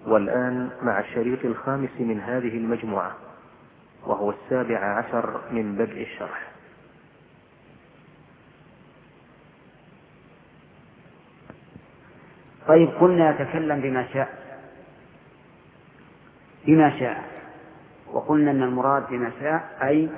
والآن مع الشريط الخامس من هذه المجموعة، وهو 17 من بدء الشرح. طيب، قلنا يتكلم بما شاء، وقلنا أن المراد بما شاء أي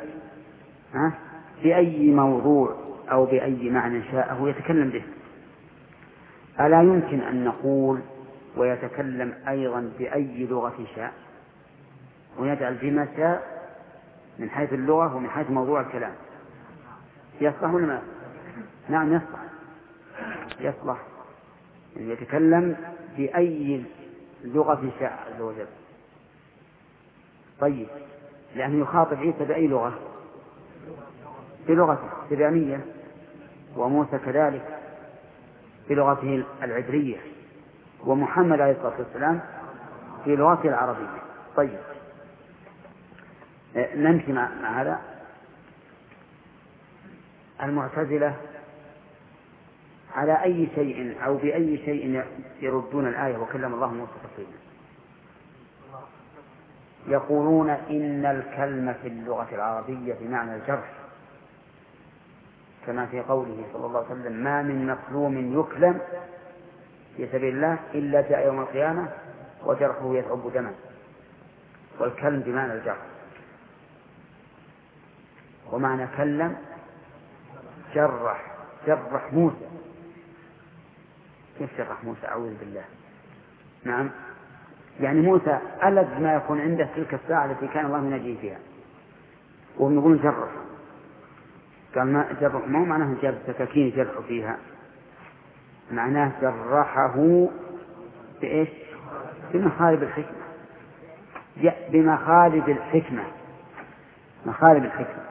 بأي موضوع أو بأي معنى شاءه يتكلم به. ألا يمكن أن نقول ويتكلم أيضا بأي لغة شاء، ويجعل بما شاء من حيث اللغة ومن حيث موضوع الكلام؟ يصلح ولا لا؟ نعم يصلح يتكلم بأي لغة شاء عز وجل. طيب، لأنه يخاطب عيسى بأي لغة؟ بلغته السبعينية، وموسى كذلك بلغته العبرية، ومحمد عليه الصلاة والسلام بلغته العربية. طيب، نمشي مع هذا. المعتزلة على أي شيء أو بأي شيء يردون الآية وكلم الله موسى تكليما؟ يقولون إن الكلمة في اللغة العربية بمعنى الجرح، كما في قوله صلى الله عليه وسلم: ما من مظلوم يكلم في سبيل الله إلا جاء يوم القيامة وجرحه يثعب دما. والكلم بمعنى الجرح، ومعنى كلم جرح موسى. كيف جرح موسى؟ أعوذ بالله. نعم، يعني موسى ألد ما يكون عنده تلك الساعة التي كان الله ينجيه فيها، وهم يقولون جرح. قال ما جرح، ما معناه جاب سكاكين جرح فيها، معناه جرحه بإيش؟ بمخالب الحكمة. بمخالب الحكمة. مخالب الحكمة.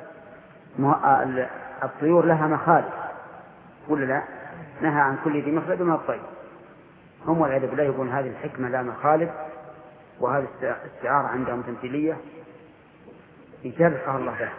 الطيور لها مخالب ولا لا؟ نهى عن كل ذي مخلب من الطير. هم والعياذ بالله يقولون هذه الحكمة لا مخالب، وهذه استعارة عندهم تمثيلية يجرحها الله به.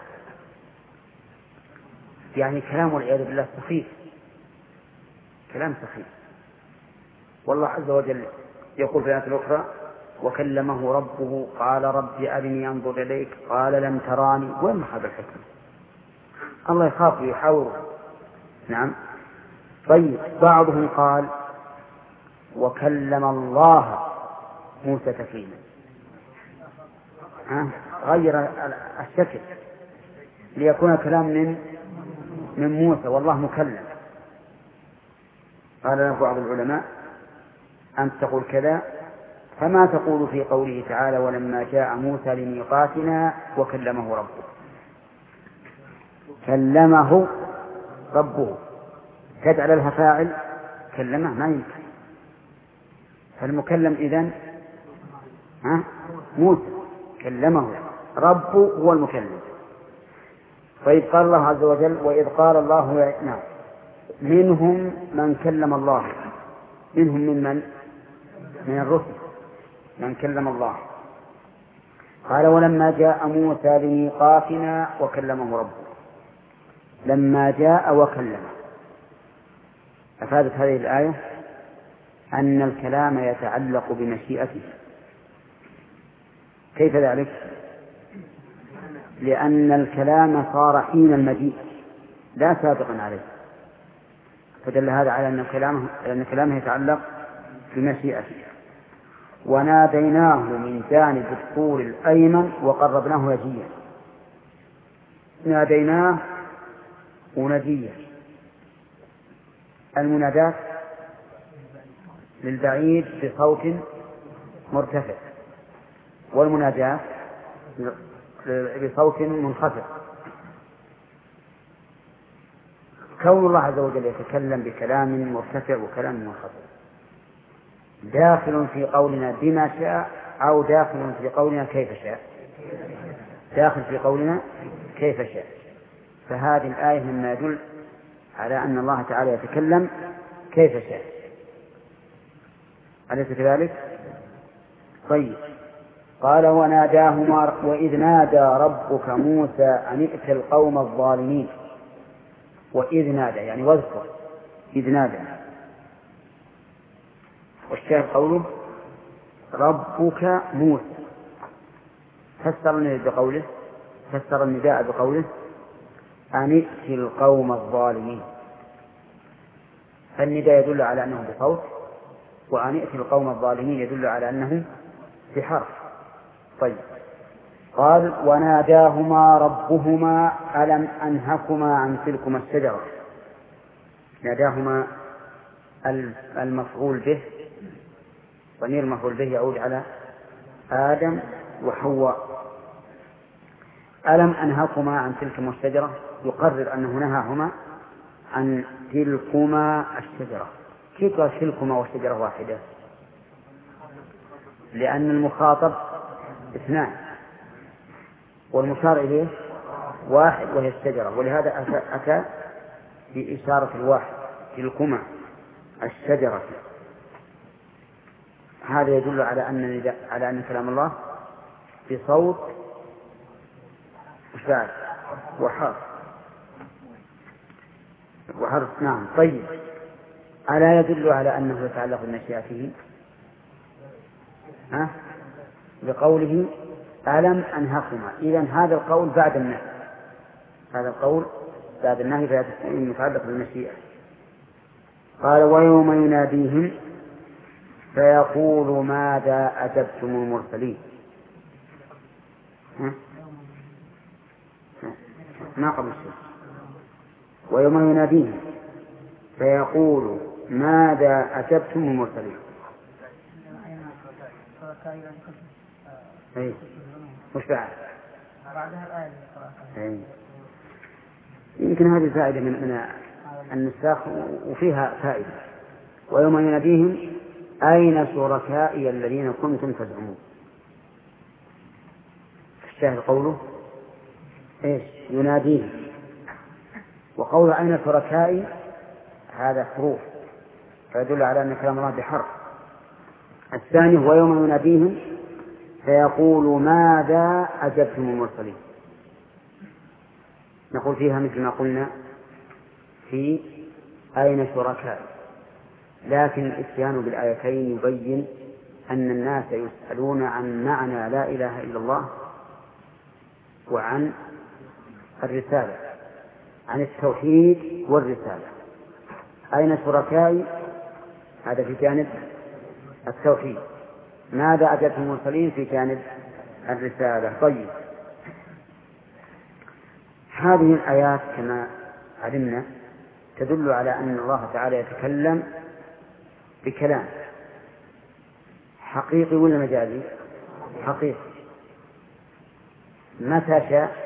يعني كلام والعياذ بالله سخيف، كلام سخيف. والله عز وجل يقول في الآية الأخرى: وكلمه ربه قال رب أرني أنظر إليك قال لم تراني. وين مخالب الحكمة؟ الله يخاف ويحاوره. نعم. طيب، بعضهم قال: وكلم الله موسى تكليما، غير الشكل ليكون كلام من موسى والله مكلم. قال له بعض العلماء: أنت تقول كذا، فما تقول في قوله تعالى: ولما جاء موسى لميقاتنا وكلمه ربه؟ كلمه ربه تجعل لها فاعل، كلمه ما يمكن. فالمكلم إذن موسى، كلمه ربه هو المكلم. طيب، قال الله عز وجل: وإذ قال الله منهم من كلم الله. منهم من الرسل من كلم الله. قال: ولما جاء موسى لميقاتنا وكلمه ربه. لما جاء وكلمه. أفادت هذه الآية أن الكلام يتعلق بمشيئته. كيف ذلك؟ لأن الكلام صار حين المجيء لا سابقا عليه، فدل هذا على أن كلامه يتعلق بمشيئته. وناديناه من جانب الطور الأيمن وقربناه نجيا. ناديناه ونجيا. المنادات للبعيد بصوت مرتفع، والمناجاة بصوت منخفض. كون الله عز وجل يتكلم بكلام مرتفع وكلام منخفض داخل في قولنا بما شاء، أو داخل في قولنا كيف شاء؟ داخل في قولنا كيف شاء. فهذه الآية مما يدل على أن الله تعالى يتكلم كيف شاء، أليس كذلك؟ طيب، قال: وناداهما وإذ نادى ربك موسى أن ائت القوم الظالمين. وإذ نادى يعني واذكر إذ نادى. والشاهد قوله ربك موسى. فسر النداء بقوله أن ائت القوم الظالمين. فالنداء يدل على أنه بصوت، وأن ائت القوم الظالمين يدل على أنه بحرف. طيب، قال وناداهما ربهما ألم أنهكما عن تلكما الشجرة. ناداهما المفعول به، ضمير المفعول به يعود على آدم وحواء. ألم أنهكما عن تلكما الشجرة يقرر أنه نهاهما عن تلكما الشجرة. كيف قال تلكما والشجرة واحدة؟ لأن المخاطب اثنان والمشار إليه واحد وهي الشجرة، ولهذا أتى بإشارة الواحد تلكما الشجرة. هذا يدل على أن كلام الله بصوت وحرف. نعم. طيب، ألا يدل على أنه يتعلق بمشيئته؟ بقوله ألم أنهكما. إذن هذا القول بعد النهي، فيتعلق بالمشيئة. قال ويوم يناديهم فيقول ماذا أجبتم المرسلين. ما قبل الشيء. ويوم يناديهم فيقول ماذا أجبتم المرسلين. مش بعد يمكن هذه فائدة من النساخ وفيها فائدة. ويوم يناديهم أين شركائي الذين كنتم تزعمون. الشاهد قوله يناديهم، وقول أين شركائي هذا حروف فيدل على أن كلام الله بحرف. الثاني ويوم يناديهم فيقول ماذا أجبتم المرسلين. نقول فيها مثل ما قلنا في أين شركائي، لكن الإتيان بالآيتين يبين أن الناس يسألون عن معنى لا إله إلا الله وعن الرسالة، عن التوحيد والرسالة. أين شركائي هذا في جانب التوحيد، ماذا أجبتم المرسلين في جانب الرسالة. طيب، هذه الآيات كما علمنا تدل على أن الله تعالى يتكلم بكلام حقيقي ولا مجازي؟ حقيقي. متى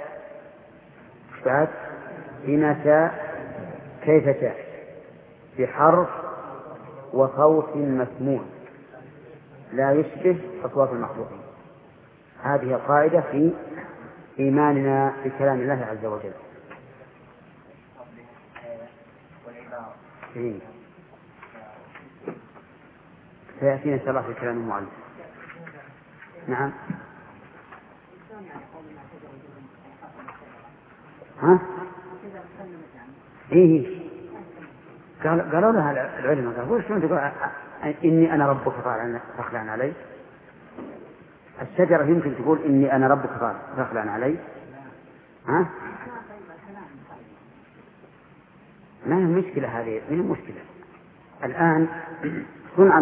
شاء، بما شاء، كيف شاء، بحرف وصوت مسموع لا يشبه أصوات المخلوقين. هذه قاعدة في إيماننا بكلام الله عز وجل. سيأتينا إن شاء الله في كلام المؤلف. نعم. قالوا لها العلماء قالوا شلون تقول إني أنا ربك فاخلع علي. الشجرة يمكن تقول إني أنا ربك فاخلع علي. ما هي المشكلة هذه؟ من المشكلة الآن صنع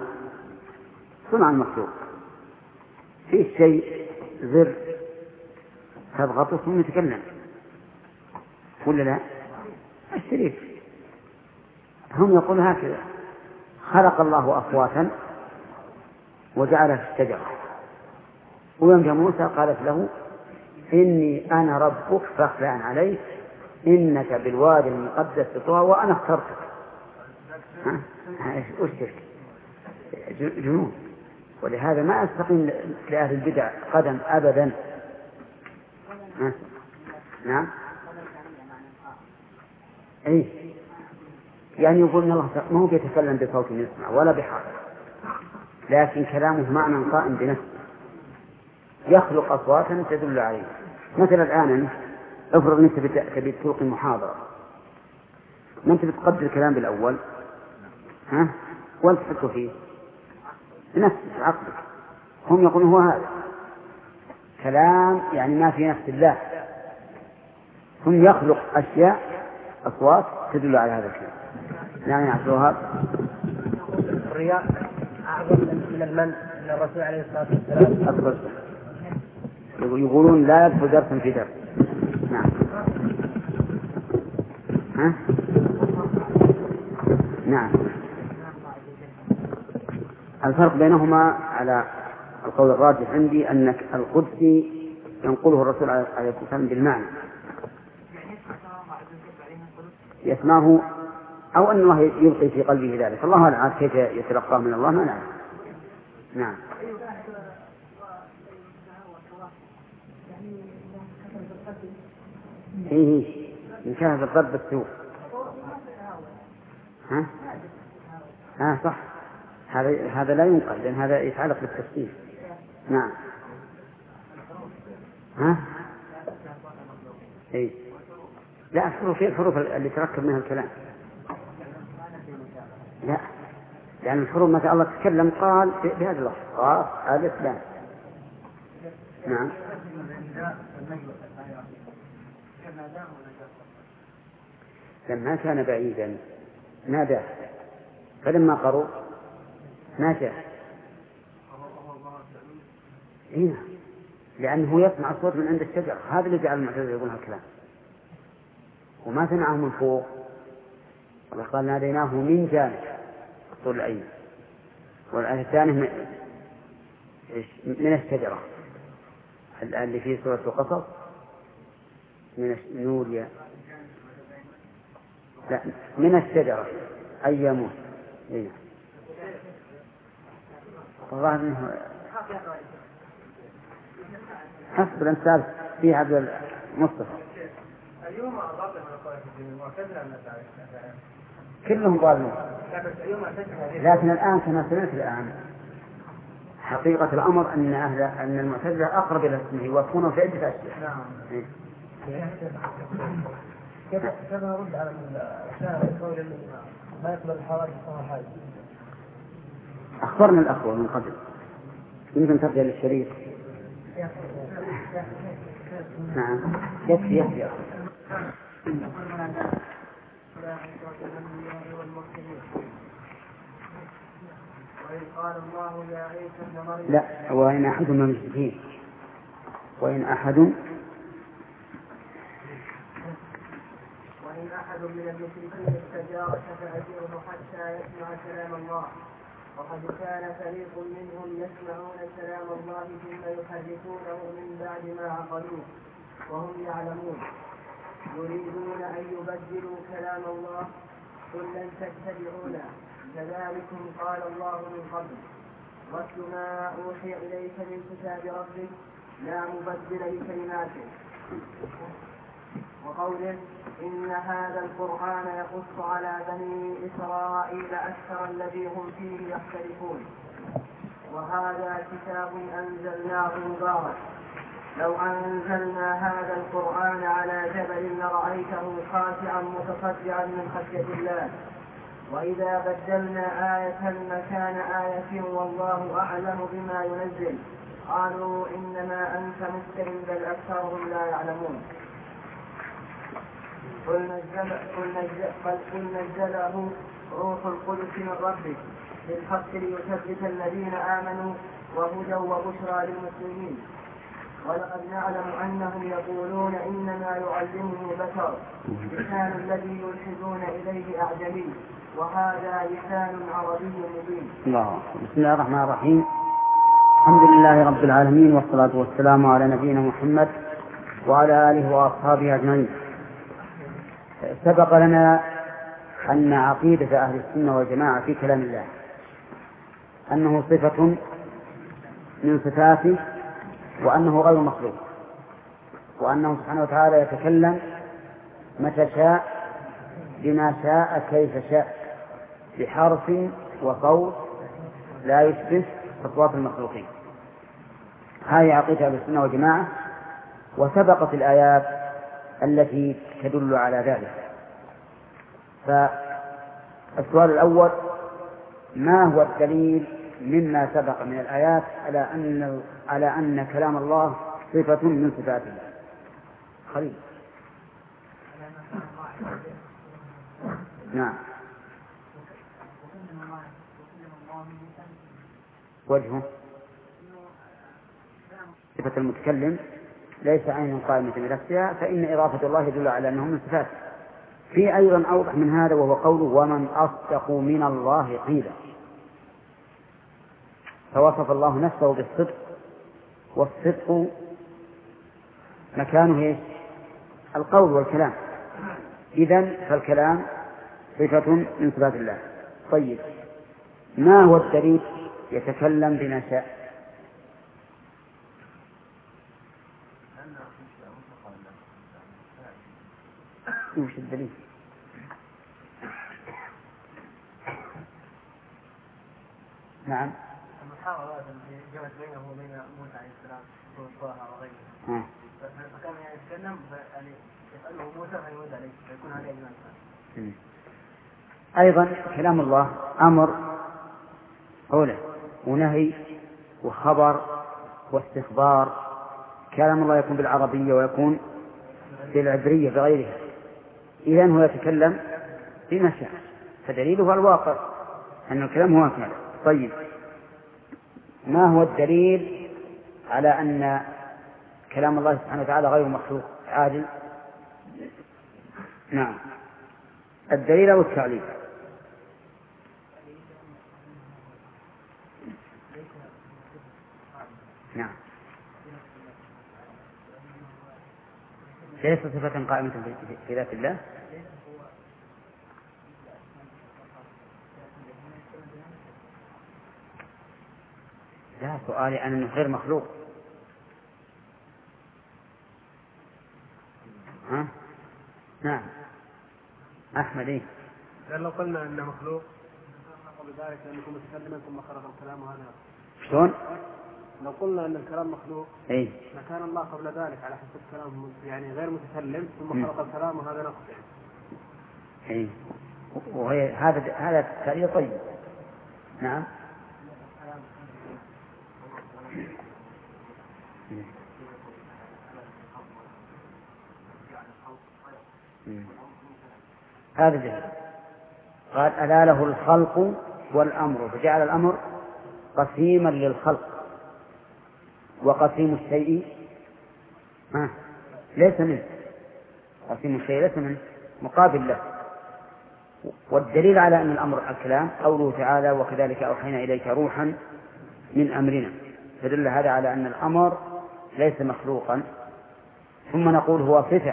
المخلوق في شيء زر تضغطه ثم يتكلم ولا لا؟ الشريف هم يقولون هكذا: خلق الله أصواتا وجعلها في الشجرة، ويوم جاء موسى قالت له إني أنا ربك فاخلع عليك إنك بالوادي المقدس طوى وأنا اخترتك. جنون. ولهذا ما أستقيم لأهل البدع قدم أبدا. نعم. يعني يقول إن الله ما هو بيتكلم بصوت يسمع ولا بحرف، لكن كلامه معنى قائم بنفسه، يخلق أصواتا تدل عليه. مثلا الآن افرض أنك تبي تلقي محاضرة، ما أنت بتقدر الكلام بالأول ولا تحطه فيه، بنفسك عقلك. هم يقولون هو هذا كلام يعني ما في نفس الله، هم يخلق أشياء أصوات تدل على هذا الكلام. نعم يا عبد الوهاب. الرياء أعظم من المن من الرسول عليه الصلاة والسلام. يقولون لا يدخل درس في درس. نعم. ها؟ نعم. الفرق بينهما على القول الراجح عندي أن القدسي ينقله الرسول عليه الصلاة والسلام بالمعنى يسمعه، أو أن الله يلقي في قلبه ذلك، الله أعلم كيف يتلقاه من الله ما نعلم. نعم. إيه يشاهد الضرب السوء. ها صح، هذا لا ينقل لأن هذا يتعلق بالتفسير. نعم. ها؟ إيه لا الحروف اللي تركب منها الكلام، لا لأن الحروف متى الله تكلم قال بهذا اللفظ قاف ألف لام. نعم. لما كان بعيدا نادى، فلما قرب ما جاء. هنا لأنه يسمع الصوت من عند الشجرة، هذا اللي جعل المعتزلة يقول هالكلام، وما سمعه من فوق. وقال ناديناه من جانب الطول الأيمن، والآية الثانية من الشجرة اللي في سورة القصص من نوريا، لا من الشجرة أي يموت. إيه. الظاهر منه حسب الأنساب في عبد المصطفى كلهم ضالون، لكن الآن كما سمعت الآن حقيقة الأمر أن المعتزلة أقرب إلى اسمه يوافقونه في عدة أشياء. نعم. كيف نرد على الشاعر يقول ما يقبل الحوادث والحادث؟ أخبرنا الأخوة من قبل، يمكن ترجع للشريف. نعم يكفي لا وإن أحد من المشركين وإن أحد من المشركين استجارك فأجره حتى يسمع كلام الله. وقد كان فريق منهم يسمعون كلام الله ثم يحرفونه من بعد ما عقلوه وهم يعلمون، يريدون أن يبدلوا كلام الله. قل لن تتبعونا كذلكم قال الله من قبل، واتل ما أوحي إليك من كتاب ربك لا مبدل لكلماته. وقوله إن هذا القرآن يقص على بني إسرائيل أكثر الذي هم فيه يختلفون، وهذا كتاب أنزلناه مبارك لو أنزلنا هذا القرآن على جبل لرأيته خاشعا متصدعا من خشية الله. وإذا بدلنا آية مكان آية والله أعلم بما ينزل قالوا إنما أنت مفتر بل أكثرهم لا يعلمون. قل نزله روح القدس من ربك بالحق ليثبت الذين آمنوا وهدى وبشرى للمسلمين. ولقد نعلم أنهم يقولون إنما يعلمه بشر لسان الذي يلحدون إليه أعجمي وهذا لسان عربي مبين. بسم الله الرحمن الرحيم. الحمد لله رب العالمين والصلاة والسلام على نبينا محمد وعلى آله وأصحابه أجمعين. سبق لنا أن عقيدة أهل السنة والجماعة في كلام الله أنه صفة من صفاته، وأنه غير مخلوق، وأنه سبحانه وتعالى يتكلم متى شاء بما شاء كيف شاء بحرف وصوت لا يشبه أصوات المخلوقين. هذه عقيدة أهل السنة والجماعة، وسبقت الآيات التي تدل على ذلك. فالسؤال الأول: ما هو الدليل مما سبق من الآيات على أن كلام الله صفة من صفاته. خليل. نعم. وجهه صفة المتكلم ليس عين قائمة بنفسها، فإن إضافة الله يدل على أنه من صفاته. في أيضا أوضح من هذا وهو قوله ومن أصدق من الله قيلا، فوصف الله نفسه بالصدق، والصدق مكانه القول والكلام، إذن فالكلام صفة من صفات الله. طيب، ما هو الدليل؟ يتكلم بما شاء. وش الدليل؟ نعم. المحاورة التي جرت بينه وبين موسى عليه السلام وطه وغيره، فكان يتكلم يعني يسأله موسى فيرد عليه فيكون هذا إجمالا. أيضا كلام الله أمر أولى ونهي وخبر واستخبار. كلام الله يكون بالعربية ويكون بالعبرية بغيرها، إذن هو يتكلم بما شاء، فدليله الواقع أن الكلام هو كذا. طيب، ما هو الدليل على أن كلام الله سبحانه وتعالى غير مخلوق عادي؟ نعم، الدليل أو التعليل؟ نعم، ليس صفة قائمة في ذات الله. لا، سؤالي أنه غير مخلوق. ها؟ نعم. أحمد إيه؟ لو قلنا أنه مخلوق وبذلك أنكم متكلما ثم خلق الكلام هذا شلون؟ لو قلنا أن الكلام مخلوق إيه؟ لكان الله قبل ذلك على حسب كلام يعني غير متكلم ثم خلق الكلام وهذا نقص. إيه؟ وهي هذا التعليل طيب. نعم. هذا دليل. قال ألا له الخلق والأمر، فجعل الأمر قسيما للخلق، وقسيم الشيء ليس منه، قسيم الشيء ليس منه، مقابل له. والدليل على أن الأمر الكلام قوله تعالى وكذلك أوحينا إليك روحا من أمرنا، فدل هذا على أن الأمر ليس مخلوقا. ثم نقول هو صفة،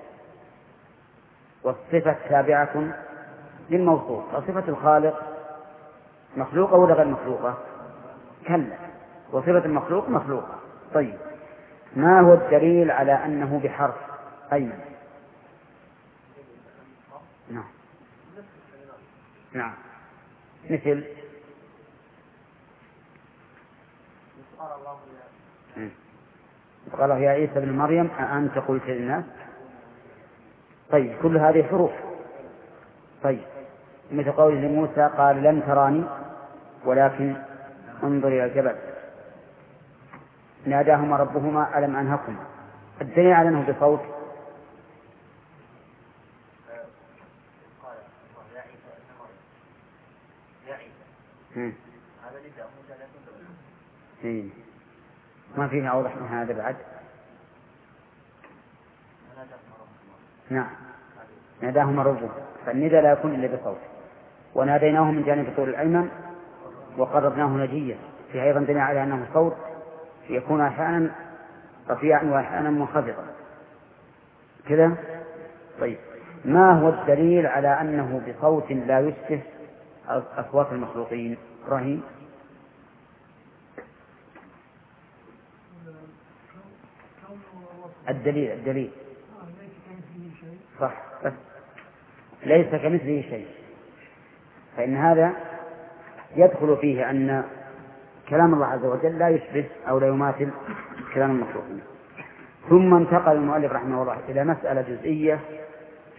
والصفة تابعة للموصوف، وصفة الخالق مخلوقة ولا غير مخلوقة؟ كلا، وصفة المخلوق مخلوقة. طيب، ما هو الدليل على أنه بحرف أيمن؟ نعم. نعم، مثل قال يا عيسى ابن مريم أأنت قلت للناس. طيب، كل هذه حروف. طيب، مثل قول لموسى قال لن تراني ولكن انظر إلى الجبل. ناداهما ربهما ألم أنهكما. الدليل على أنه بصوت ما فيه أوضح من هذا بعد. نعم، ناداهما ربهما، فالندى لا يكون إلا بصوت. وناديناه من جانب الطول الأيمن وقربناه نجيا، فيه أيضا دليل على أنه صوت يكون أحيانا رفيعا وأحيانا منخفضا كذا. طيب، ما هو الدليل على أنه بصوت لا يشبه أصوات المخلوقين؟ إبراهيم. الدليل صح، بس ليس كمثله شيء، فإن هذا يدخل فيه أن كلام الله عز وجل لا يشبه أو لا يماثل كلام المخلوقين. ثم انتقل المؤلف رحمه الله إلى مسألة جزئية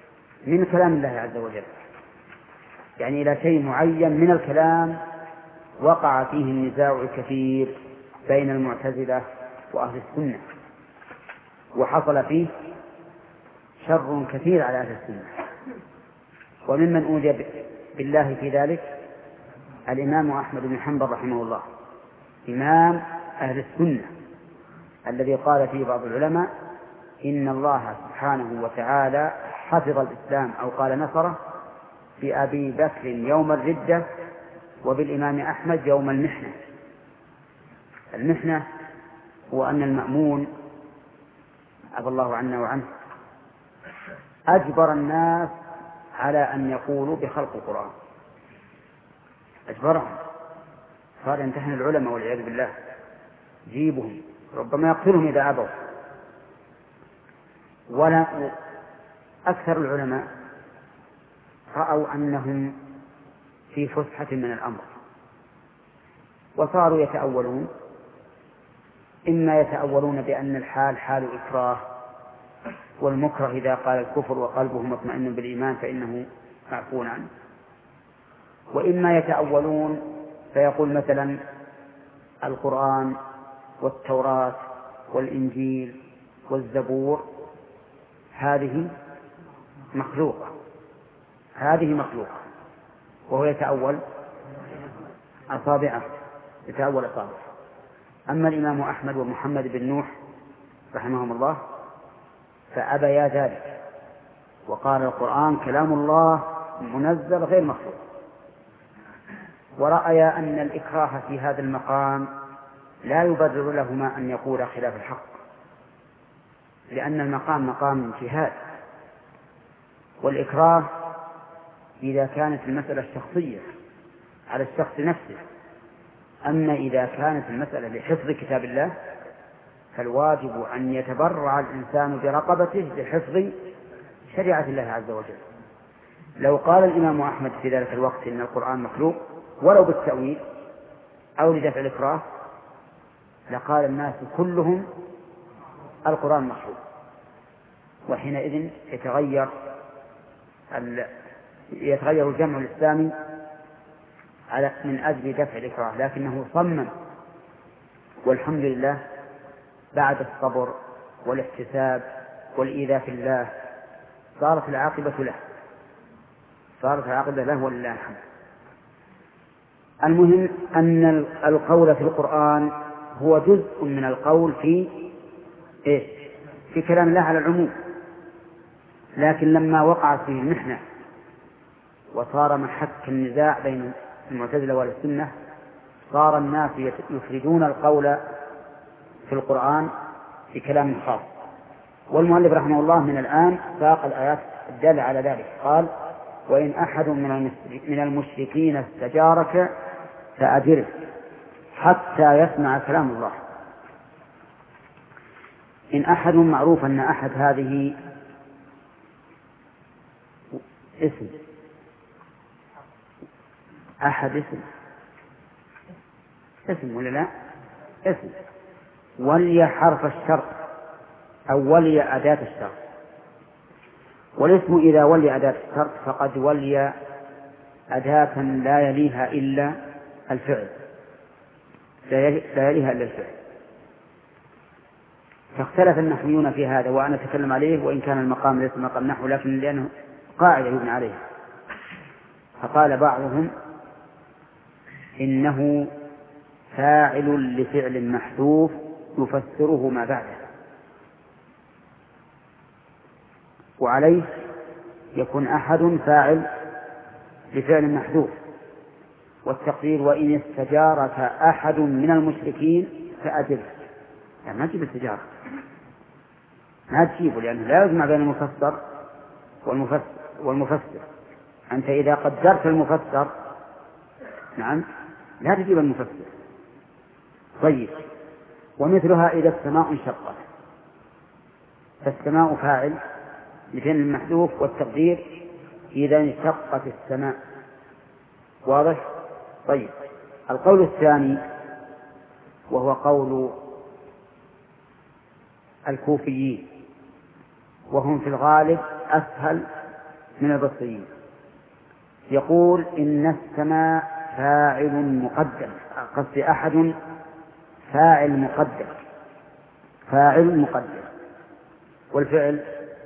من كلام الله عز وجل، يعني إلى شيء معين من الكلام وقع فيه النزاع الكثير بين المعتزلة وأهل السنة، وحصل فيه شر كثير على أهل السنة. وممن أوذي بالله في ذلك الإمام أحمد بن حنبل رحمه الله، إمام أهل السنة، الذي قال فيه بعض العلماء إن الله سبحانه وتعالى حفظ الإسلام أو قال نصره بأبي بكر يوم الردة وبالإمام أحمد يوم المحنة. المحنة هو أن المأمون عفى الله عنا وعنه أجبر الناس على أن يقولوا بخلق القرآن، أجبرهم، صار يمتحن العلماء والعياذ بالله، جيبهم ربما يقتلهم إذا أبوا. ولا أكثر العلماء رأوا أنهم في فسحة من الأمر، وصاروا يتأولون، إما يتأولون بأن الحال حال إكراه، والمكره إذا قال الكفر وقلبه مطمئن بالإيمان فإنه معفو عنه، وإما يتأولون فيقول مثلا القرآن والتوراة والإنجيل والزبور هذه مخلوقة، هذه مخلوقة، وهو يتأول أصابعه، يتأول أصابعه. أما الإمام أحمد ومحمد بن نوح رحمهم الله فأبيا ذلك، وقال القرآن كلام الله منزل غير مخلوق، ورأيا أن الإكراه في هذا المقام لا يبرر لهما أن يقول خلاف الحق، لأن المقام مقام جهاد، والإكراه إذا كانت المسألة الشخصية على الشخص نفسه. أما إذا كانت المسألة لحفظ كتاب الله فالواجب أن يتبرع الإنسان برقبته لحفظ شريعة الله عز وجل. لو قال الإمام أحمد في ذلك الوقت إن القرآن مخلوق ولو بالتأويل أو لدفع الإكراه لقال الناس كلهم القرآن مخلوق، وحينئذ يتغير الجمع الإسلامي من أجل دفع الإكراه، لكنه صمم، والحمد لله بعد الصبر والاحتساب والإيذاء في الله صارت العاقبة له، صارت العاقبة له ولله الحمد. المهم أن القول في القرآن هو جزء من القول في كلام الله على العموم، لكن لما وقعت فيه المحنة وصار محك النزاع بين المعتزلة والسنة صار الناس يفردون القول في القرآن في كلام خاص. والمؤلف رحمه الله من الآن ساق الآيات الدالة على ذلك، قال وإن أحد من المشركين استجارك فأجره حتى يسمع كلام الله. إن أحد معروف أن أحد هذه اسم، أحد اسم ولا لا؟ اسم، ولي حرف الشرط أو ولي أداة الشرط، والاسم إذا ولي أداة الشرط فقد ولي أداة لا يليها إلا الفعل، لا يليها إلا الفعل. فاختلف النحويون في هذا وأنا أتكلم عليه، وإن كان المقام ليس مقام نحو لكن لأنه قاعدة يبنى عليها. فقال بعضهم إنه فاعل لفعل محذوف يفسره ما بعده، وعليه يكون أحد فاعل لفعل محذوف، والتقدير وإن استجارك أحد من المشركين فأجره. يعني ما تجيب التجارة، ما تجيبه، لأنه لا يجمع بين المفسر والمفسر. أنت إذا قدرت المفسر نعم لا تجيب المفسر. طيب، ومثلها إذا السماء انشقت فالسماء فاعل لفعل المحذوف، والتقدير إذا انشقت السماء. واضح؟ طيب، القول الثاني وهو قول الكوفيين، وهم في الغالب أسهل من البصريين، يقول إن السماء فاعل مقدم، قصدي أحد فاعل مقدم، فاعل مقدم، والفعل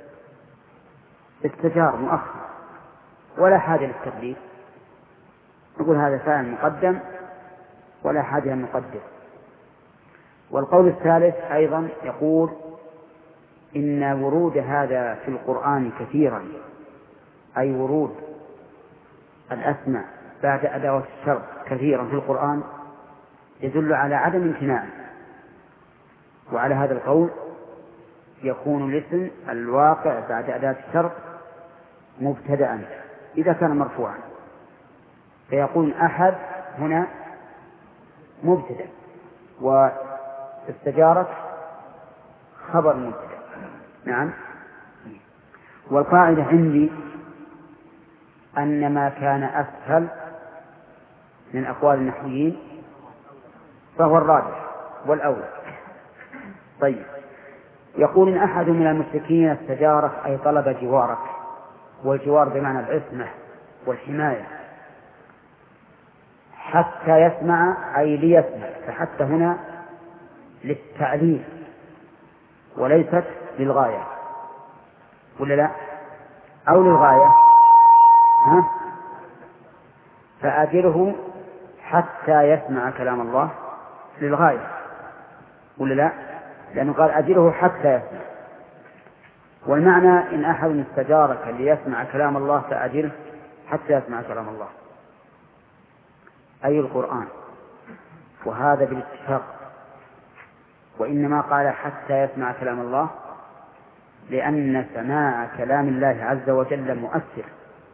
استجار مؤخر ولا حاجة للتقدير، نقول هذا فاعل مقدم ولا حاجة أن نقدر. والقول الثالث أيضا يقول إن ورود هذا في القرآن كثيرا، أي ورود الأسماء بعد أدوات الشرط كثيرا في القرآن يدل على عدم امتناعه، وعلى هذا القول يكون الاسم الواقع بعد أداة الشرط مبتدأ إذا كان مرفوعا، فيكون أحد هنا مبتدأ واستجارت خبر مبتدأ. نعم. والقاعدة عندي أن ما كان أسهل من أقوال النحويين فهو الراجح والأولى. طيب، يقول إن أحد من المشركين استجارك أي طلب جوارك، والجوار بمعنى العصمة والحماية، حتى يسمع أي ليسمع، فحتى هنا للتعليل وليست للغاية، ولا لا؟ أو للغاية، فأجره حتى يسمع كلام الله للغاية، ولا لا؟ لأنه قال أجره حتى يسمع. والمعنى إن أحد استجارك ليسمع كلام الله فأجره حتى يسمع كلام الله، أي القرآن، وهذا بالاتفاق. وإنما قال حتى يسمع كلام الله لأن سماع كلام الله عز وجل مؤثر.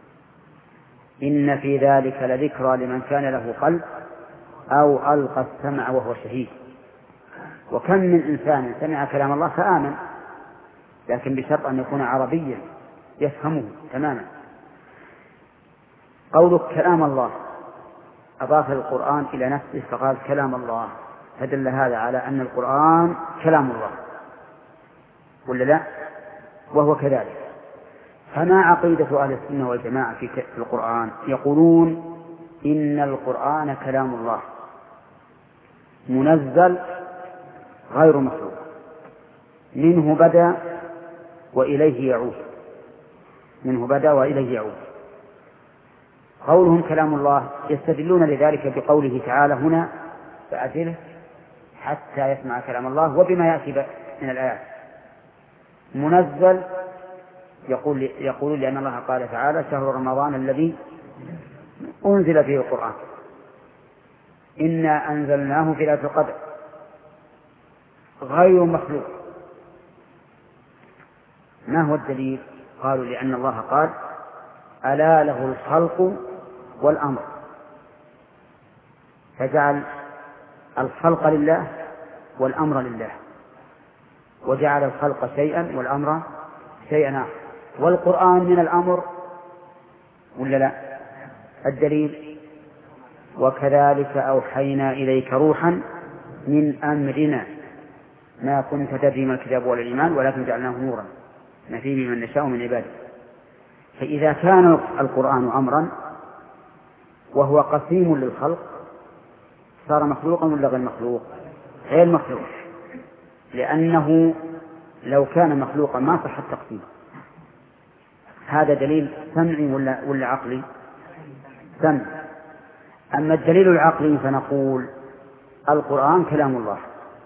إن في ذلك لذكرى لمن كان له قلب أو ألقى السمع وهو شهيد. وكم من إنسان سمع كلام الله فآمن، لكن بشرط أن يكون عربيا يفهمه تماما. قولك كلام الله أضاف القرآن إلى نفسه فقال كلام الله، فدل هذا على أن القرآن كلام الله، ولا لا؟ وهو كذلك. فما عقيدة أهل السنة والجماعة في القرآن؟ يقولون إن القرآن كلام الله منزل غير مخلوق، منه بدأ وإليه يعود، منه بدأ وإليه يعود. قولهم كلام الله يستدلون لذلك بقوله تعالى هنا فأجله حتى يسمع كلام الله، وبما يأتي من الآيات. منزل يقول لأن الله قال تعالى شهر رمضان الذي أنزل فيه القرآن إنا أنزلناه في ليلة القدر، غير مخلوق. ما هو الدليل؟ قالوا لأن الله قال ألا له الخلق والأمر، فجعل الخلق لله والأمر لله، وجعل الخلق شيئا والأمر شيئا آخر. والقرآن من الأمر ولا لا؟ الدليل وكذلك أوحينا إليك روحا من أمرنا ما كنت تدري ما الكتاب ولا الإيمان ولكن جعلناه نورا نهدي من نشاء من عباده. فإذا كان القرآن أمرا وهو قسيم للخلق صار مخلوقا ولا غير مخلوق؟ غير مخلوق، لأنه لو كان مخلوقا ما صح التقسيم. هذا دليل سمعي ولا عقلي؟ سمعي. أما الدليل العقلي فنقول القرآن كلام الله،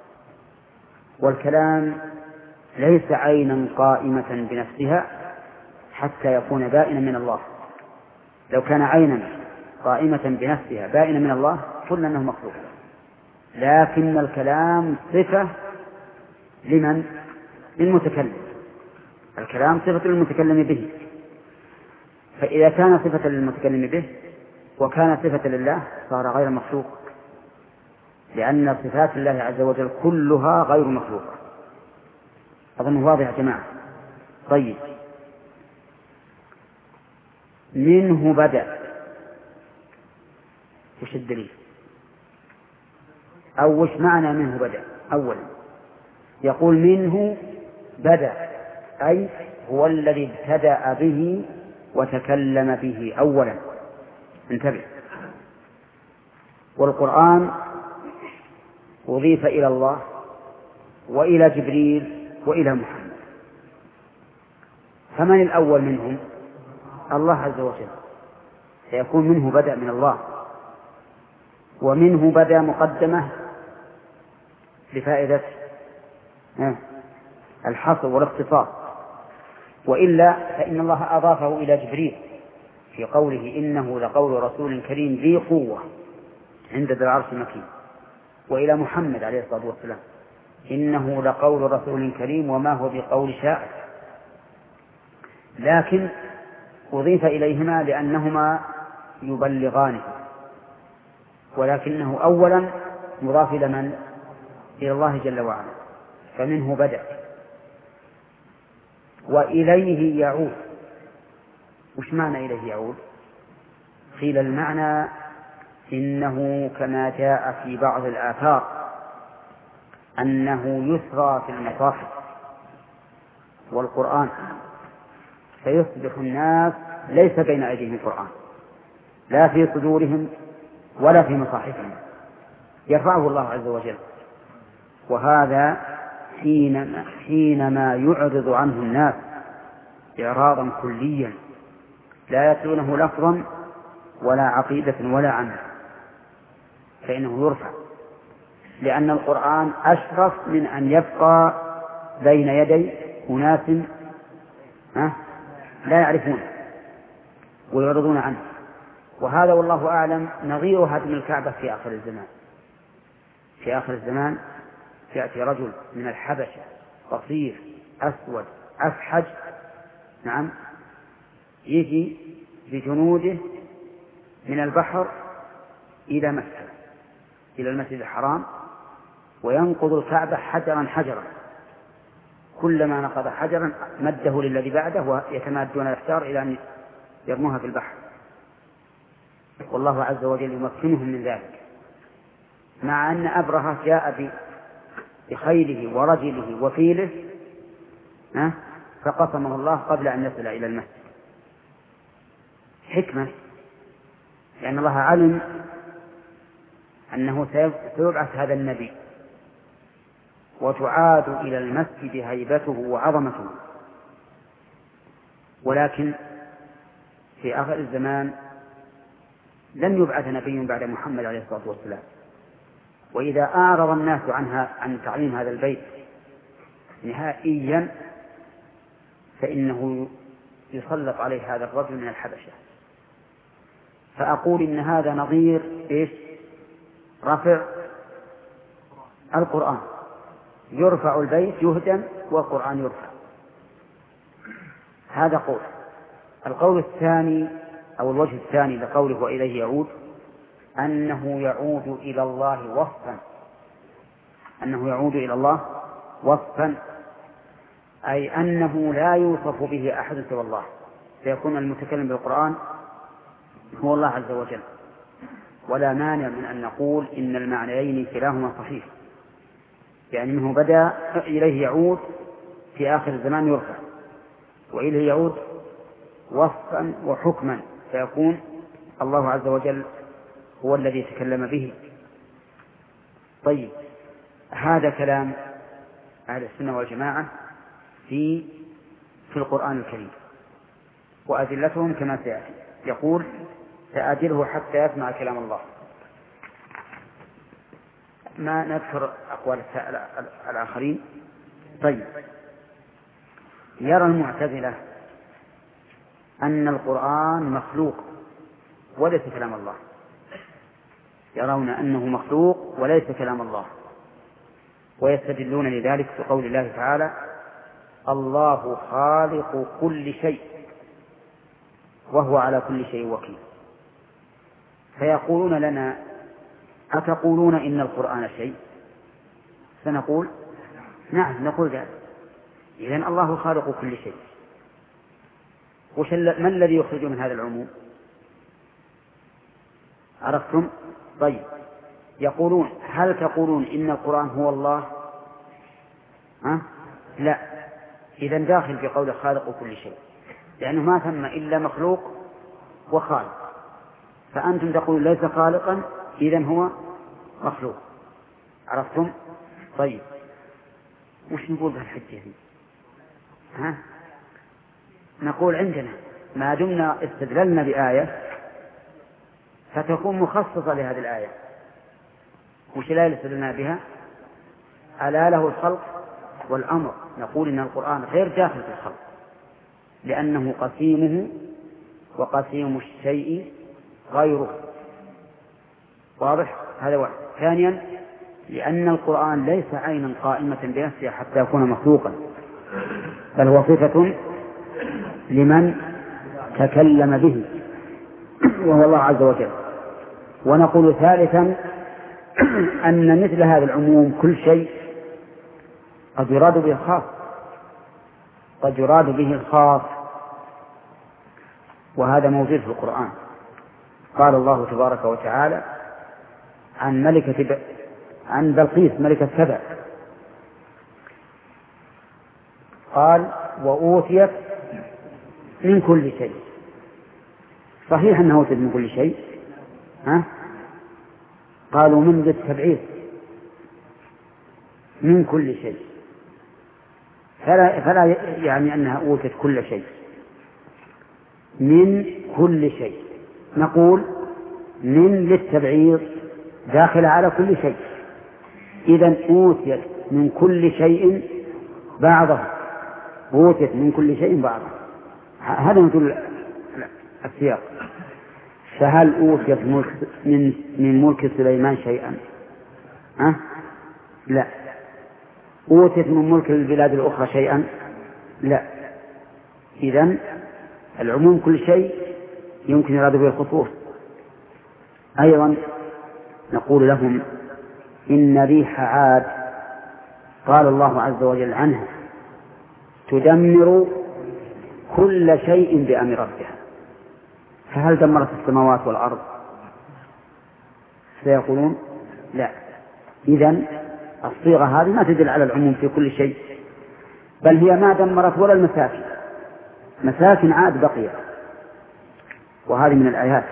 والكلام ليس عينا قائمة بنفسها حتى يكون بائنا من الله. لو كان عينا قائمة بنفسها بائنا من الله قلنا أنه مخلوق، لكن الكلام صفة لمن؟ للمتكلم. الكلام صفة للمتكلم به، فإذا كان صفة للمتكلم به وكان صفة لله صار غير مخلوق، لأن صفات الله عز وجل كلها غير مخلوقة. أظن واضح يا جماعة. طيب، منه بدأ، وش الدليل؟ أو وش معنى منه بدأ؟ أولا يقول منه بدأ أي هو الذي ابتدأ به وتكلم به أولا. انتبه، والقرآن أضيف إلى الله وإلى جبريل وإلى محمد، فمن الأول منهم؟ الله عز وجل، سيكون منه بدأ من الله، ومنه بدأ مقدمة لفائدة الحصر والاختصاص، وإلا فإن الله أضافه إلى جبريل في قوله إنه لقول رسول كريم ذي قوة عند ذي العرش مكين، وإلى محمد عليه الصلاة والسلام إنه لقول رسول كريم وما هو بقول شاعر، لكن أضيف إليهما لأنهما يبلغانه، ولكنه أولا مضاف إلى من؟ إلى الله جل وعلا، فمنه بدأ وإليه يعود. وش معنى إليه يعود؟ قيل المعنى إنه كما جاء في بعض الآثار أنه يسرى في المصاحف والقرآن، فيصبح الناس ليس بين أيديهم القرآن لا في صدورهم ولا في مصاحفهم، يرفعه الله عز وجل، وهذا حينما يعرض عنه الناس إعراضا كليا لا يتلونه لفظا ولا عقيدة ولا عمل، فإنه يرفع، لأن القرآن أشرف من أن يبقى بين يدي أناس لا يعرفون ويعرضون عنه. وهذا والله أعلم نظير هدم الكعبة في آخر الزمان. في آخر الزمان يأتي رجل من الحبشة قصير أسود أفحج، يجي بجنوده من البحر إلى مكة إلى المسجد الحرام، وينقض الكعبة حجرا حجرا، كلما نقض حجرا مده للذي بعده، ويتمادون الأحجار إلى أن يرموها في البحر، والله عز وجل يمكنهم من ذلك، مع أن أبرهة جاء بخيله ورجله وفيله فقسمه الله قبل أن يصل إلى المسجد، حكمة، لأن الله علم أنه سيبعث هذا النبي وتعاد إلى المسجد هيبته وعظمته. ولكن في آخر الزمان لن يبعث نبي بعد محمد عليه الصلاة والسلام، وإذا أعرض الناس عن تعليم هذا البيت نهائيا فإنه يسلط عليه هذا الرجل من الحبشة. فأقول إن هذا نظير رفع القرآن، يرفع البيت يهدم والقرآن يرفع. هذا قول. القول الثاني أو الوجه الثاني لقوله وإليه يعود أنه يعود إلى الله وصفا، أنه يعود إلى الله وصفا، أي أنه لا يوصف به أحد سوى الله، فيكون المتكلم بالقرآن هو الله عز وجل، ولا مانع من أن نقول إن المعنيين كلاهما صحيح، يعني منه بدأ إليه يعود في آخر الزمان يرفع، وإليه يعود وصفا وحكما، فيكون الله عز وجل هو الذي تكلم به. طيب، هذا كلام أهل السنة والجماعة في القرآن الكريم، وأدلتهم كما سيأتي. يقول سأجله حتى يسمع كلام الله. ما نذكر أقوال الآخرين. طيب، يرى المعتزلة أن القرآن مخلوق وليس كلام الله، يرون أنه مخلوق وليس كلام الله، ويستدلون لذلك في قول الله تعالى الله خالق كل شيء وهو على كل شيء وكيل. فيقولون لنا أتقولون إن القرآن شيء؟ فنقول نعم، نقول ذلك. إذن الله خالق كل شيء. ما الذي يخرج من هذا العموم؟ عرفتم؟ طيب، يقولون هل تقولون إن القرآن هو الله؟ لا، إذن داخل في قول خالق كل شيء، لأنه ما ثم إلا مخلوق وخالق، فأنتم تقولون ليس خالقا إذن هو مخلوق. عرفتم؟ طيب وش نقول بالحجة دي؟ نقول عندنا ما دمنا استدللنا بآية فتكون مخصصة لهذه الآية. وش الآية اللي استدللنا بها؟ ألا له الخلق والأمر. نقول إن القرآن غير داخل في الخلق لأنه قسيمه وقسيم الشيء غيره. واضح؟ هذا واحد. ثانيا لأن القرآن ليس عينا قائمة بنفسها حتى يكون مخلوقا، بل هو صفة لمن تكلم به وهو الله عز وجل. ونقول ثالثا أن مثل هذا العموم كل شيء قد يراد به الخاص، قد يراد به الخاص، وهذا موجود في القرآن. قال الله تبارك وتعالى عن بلقيس ملكة سبع، قال وأوتيت من كل شيء. صحيح أنه أوتيت من كل شيء، قالوا من للتبعيض من كل شيء، فلا يعني أنها أوتيت كل شيء، من كل شيء. نقول من للتبعيض داخل على كل شيء، إذن أوتيت من كل شيء بعضه، أوتيت من كل شيء بعضه. هذا مثل السياق. فهل أوتيت من ملك سليمان شيئا؟ لا. أوتيت من ملك البلاد الأخرى شيئا؟ لا. إذن العموم كل شيء يمكن يراد به الخصوص. أيضا نقول لهم إن ريح عاد قال الله عز وجل عنها تدمر كل شيء بأمر ربها، فهل دمرت السماوات والأرض؟ سيقولون لا. إذن الصيغة هذه ما تدل على العموم في كل شيء، بل هي ما دمرت ولا المساكن، مساكن عاد بقيت. وهذه من الآيات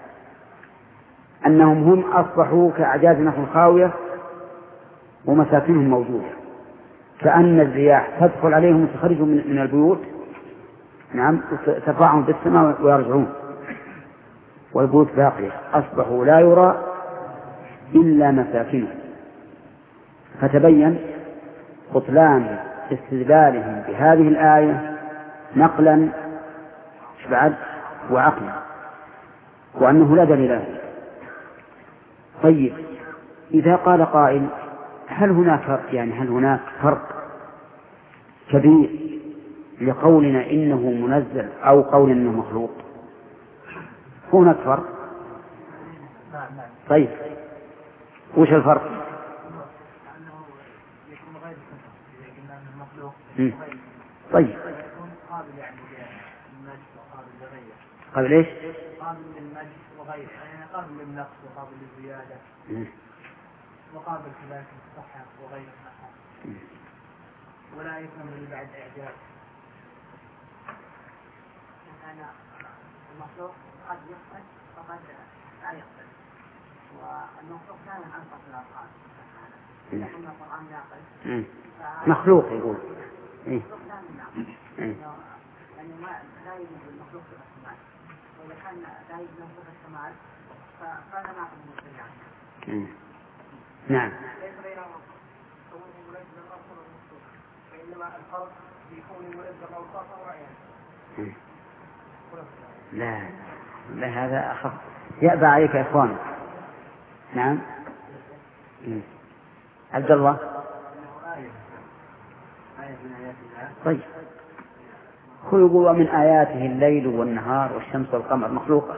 أنهم هم أصبحوا كأعجاز نخل خاوية ومساكنهم موجودة، كأن الرياح تدخل عليهم وتخرجهم من البيوت، نعم، ترفعهم في السماء ويرجعون والبيوت باقية. أصبحوا لا يرى إلا مساكنهم. فتبين بطلان استدلالهم بهذه الآية نقلا بعد وعقلا، وأنه لا دليل له. طيب إذا قال قائل هل هناك فرق كبير لقولنا إنه منزل أو قولنا إنه مخلوق؟ هناك فرق. طيب وش الفرق؟ طيب قبل ايش؟ قابل للمجد وغيره، يعني قابل للنقص وقابل للزيادة وقابل كذلك للصحة وغير الصحة، ولا يفهم من بعد إعجاب. أنا المخلوق قد يفقد وقد لا يفقد، والمخلوق كان أنقص الأفعال، لكن القرآن ناقص مخلوق يقول المخلوق لا ناقص، يعني لا يوجد المخلوق في السماء، وإذا كان لا يوجد المخلوق في السماء فلا ناقص من السماء. نعم. ليس بينهم كون المنزل الأصل والمخلوق، وإنما الفرق في كون المنزل أوصاف أو أعيان. لا هذا أخف، يأبى عليك يا إخوان. نعم. عبد الله. طيب هو يقول من آياته الليل والنهار والشمس والقمر مخلوقة.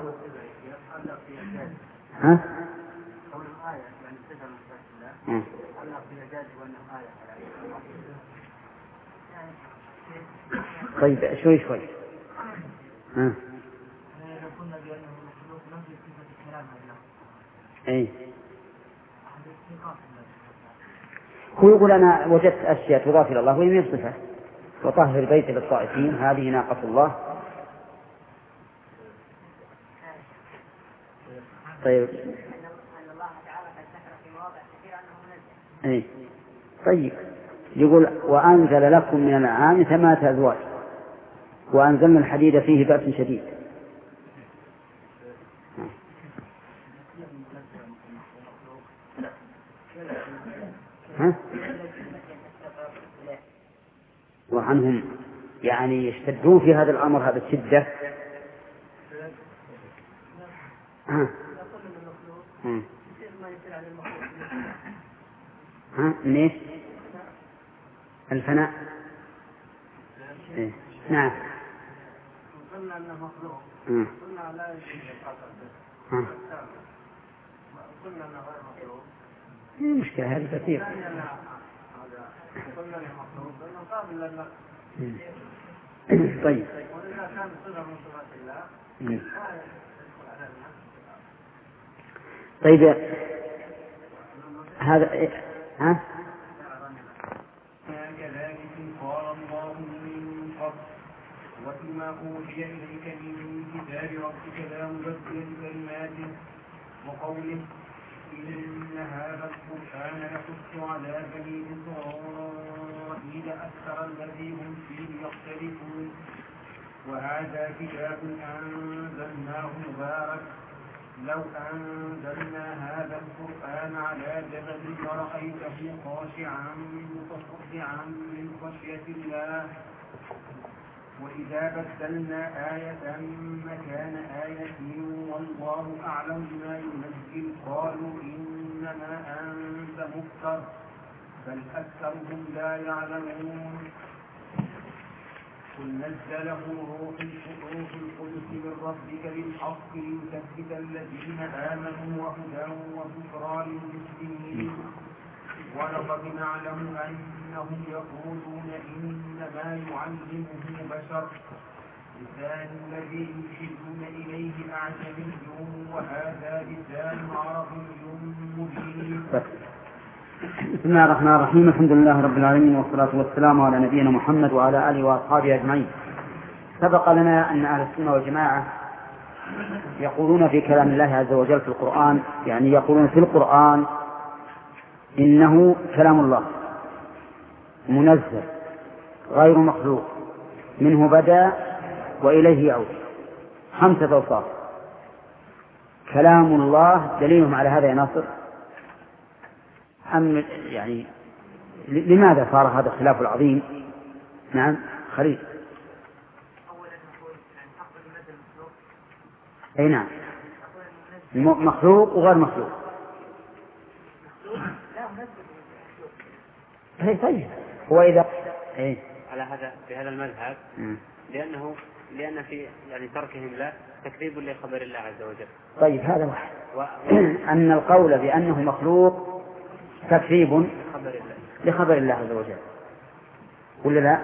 طيب شوي هو يقول أنا وجدت أشياء تضاف إلى الله وهي من صفة، وطهر البيت للطائفين هذه ناقة الله. طيب إيه. طيب يقول وأنزل لكم من الأنعام 8 أزواج وأنزلنا الحديد فيه بأس شديد. ها؟ وعنهم يعني يشتدون في هذا الأمر هذا الشدة. ليش؟ الفناء. إيه؟ نعم. قلنا أنه مخلوق. قلنا لا يمكن القطع. قلنا أنه غير مخلوق. مشكلة هذه كثيرة. قلنا أنه مخلوق لأنه قابل للنقص. طيب. وإذا كان صفة من صفات الله. طيب هذا ها؟ كذلك قال الله من قبل وفيما أوحي إليك من كتاب ربك لا مبدل لكلماته وقوله إن هذا القرآن يحث على بني إسرائيل أكثر الذي هم فيه يختلفون وهذا كتاب أنزلناه مبارك لو أنزلنا هذا القرآن على جبل لرأيته خاشعا متصدعا من خشية الله وإذا بدلنا آية مكان آية والله أعلم بما ينزل قالوا إنما أنت مفتر بل أكثرهم لا يعلمون قل نزله روح القدس من ربك بالحق ليثبت الذين آمنوا وهدى وبشرى للمسلمين ولقد نعلم أنهم يقولون إنما يعلمه بشر لسان الذي يلحدون إليه أعجمي وهذا لسان عربي مبين. بسم الله الرحمن الرحيم. الحمد لله رب العالمين والصلاة والسلام على نبينا محمد وعلى آله وأصحابه أجمعين. سبق لنا أن أهل السنة والجماعة يقولون في كلام الله عز وجل في القرآن يعني يقولون في القرآن إنه كلام الله منزل غير مخلوق منه بدأ وإليه يعود 5 أوصاف. كلام الله دليلهم على هذا يا ناصر أم يعني لماذا صار هذا الخلاف العظيم؟ نعم خليل. أي نعم مخلوق وغير مخلوق. طيب هو إذا على هذا في هذا المذهب لأن في يعني تركهم له تكذيب لخبر الله عز وجل. طيب هذا واحد أن القول بأنه مخلوق تكذيب لخبر الله عز وجل ولا لا؟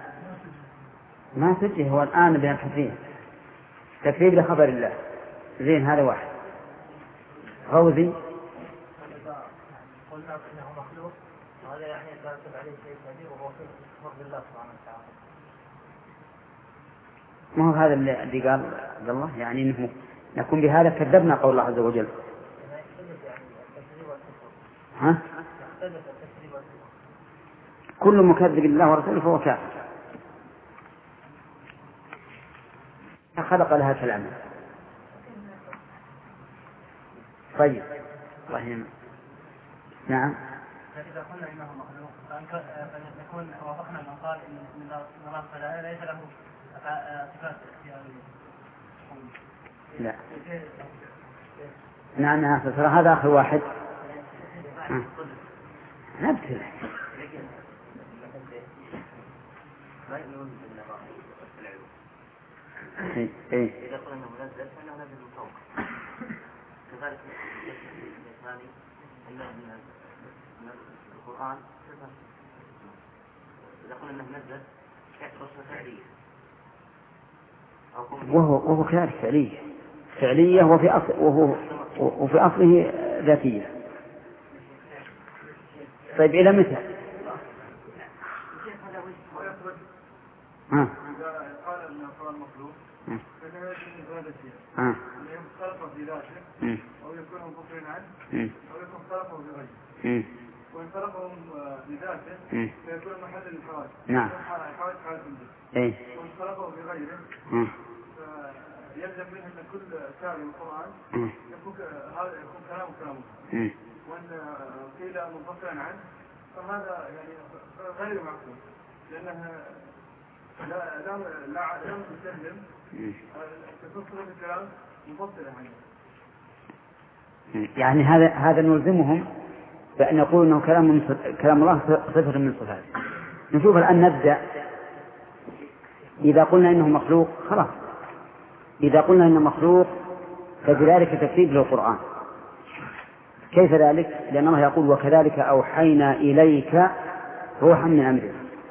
ما تجي هو الآن بنبحث فيه تكذيب لخبر الله. زين هذا واحد. غوزي قلنا إنه مخلوق وهذا يعني يترتب عليه شيء كبير وهو فضل الله سبحانه وتعالى. ما هو هذا اللي قال عبد الله يعني إنه نكون بهذا كذبنا قول الله عز وجل. ها؟ كل مكذب الله ورسوله فهو كافر. خلق لها كلاما. طيب رحيم. نعم. إذا قلنا إنه مخلوق فنكون وافقنا من قال إن الله تعالى ليس له صفات اختيارية. لا. نعم ترى هذا آخر واحد. نبتل. إذا قلنا منزل فإنه نزل من فوق. كذلك الثاني أن القرآن إذا قلنا أنه منزل صفة فعلية. وهو كذلك فعلية وفي أصله ذاتية. طيب إلى متى؟ قال أن القرآن مخلوق فإنه يجب إبادته أن يختلف في ذاته أو يكون مبطرين عنه أو يكون خلقه بغيره وإن خلقهم بذاته فيكون محل الحوادث. نعم. الحوادث حالة الجسم. إيه. ومن خلقه بغيره يلزم منه أن كل كلام القرآن يكون كلامه. وأن قيل منفصلا عنه فهذا يعني غير معقول لأنه لا تسلم تكون صفة الكلام منفصلة عنه. يعني هذا نلزمهم بأن نقول أنه كلام الله صفة من صفاته. نشوف الآن نبدأ. إذا قلنا إنه مخلوق خلاص، إذا قلنا إنه مخلوق فبذلك تكذيب للقرآن. كيف ذلك؟ لأن الله يقول وكذلك أوحينا إليك روحا من أمرنا.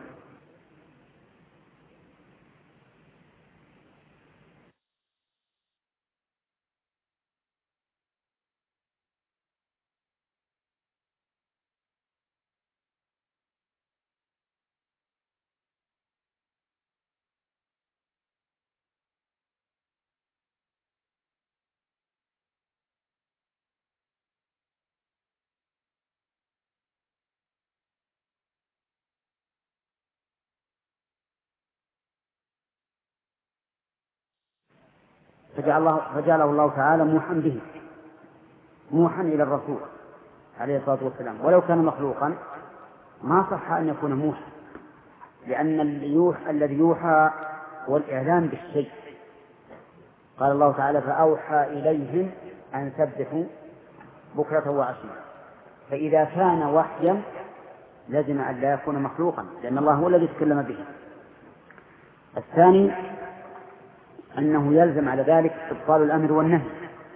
فجعله الله تعالى موحى به، موحى إلى الرسول عليه الصلاة والسلام. ولو كان مخلوقا ما صح أن يكون موحى، لأن الذي يوحى هو الإعلام بالشيء. قال الله تعالى فأوحى إليهم أن سبحوا بكرة وعشيا. فإذا كان وحيا لازم أن لا يكون مخلوقا، لأن الله هو الذي تكلم به. الثاني أنه يلزم على ذلك إبطال الأمر والنهي،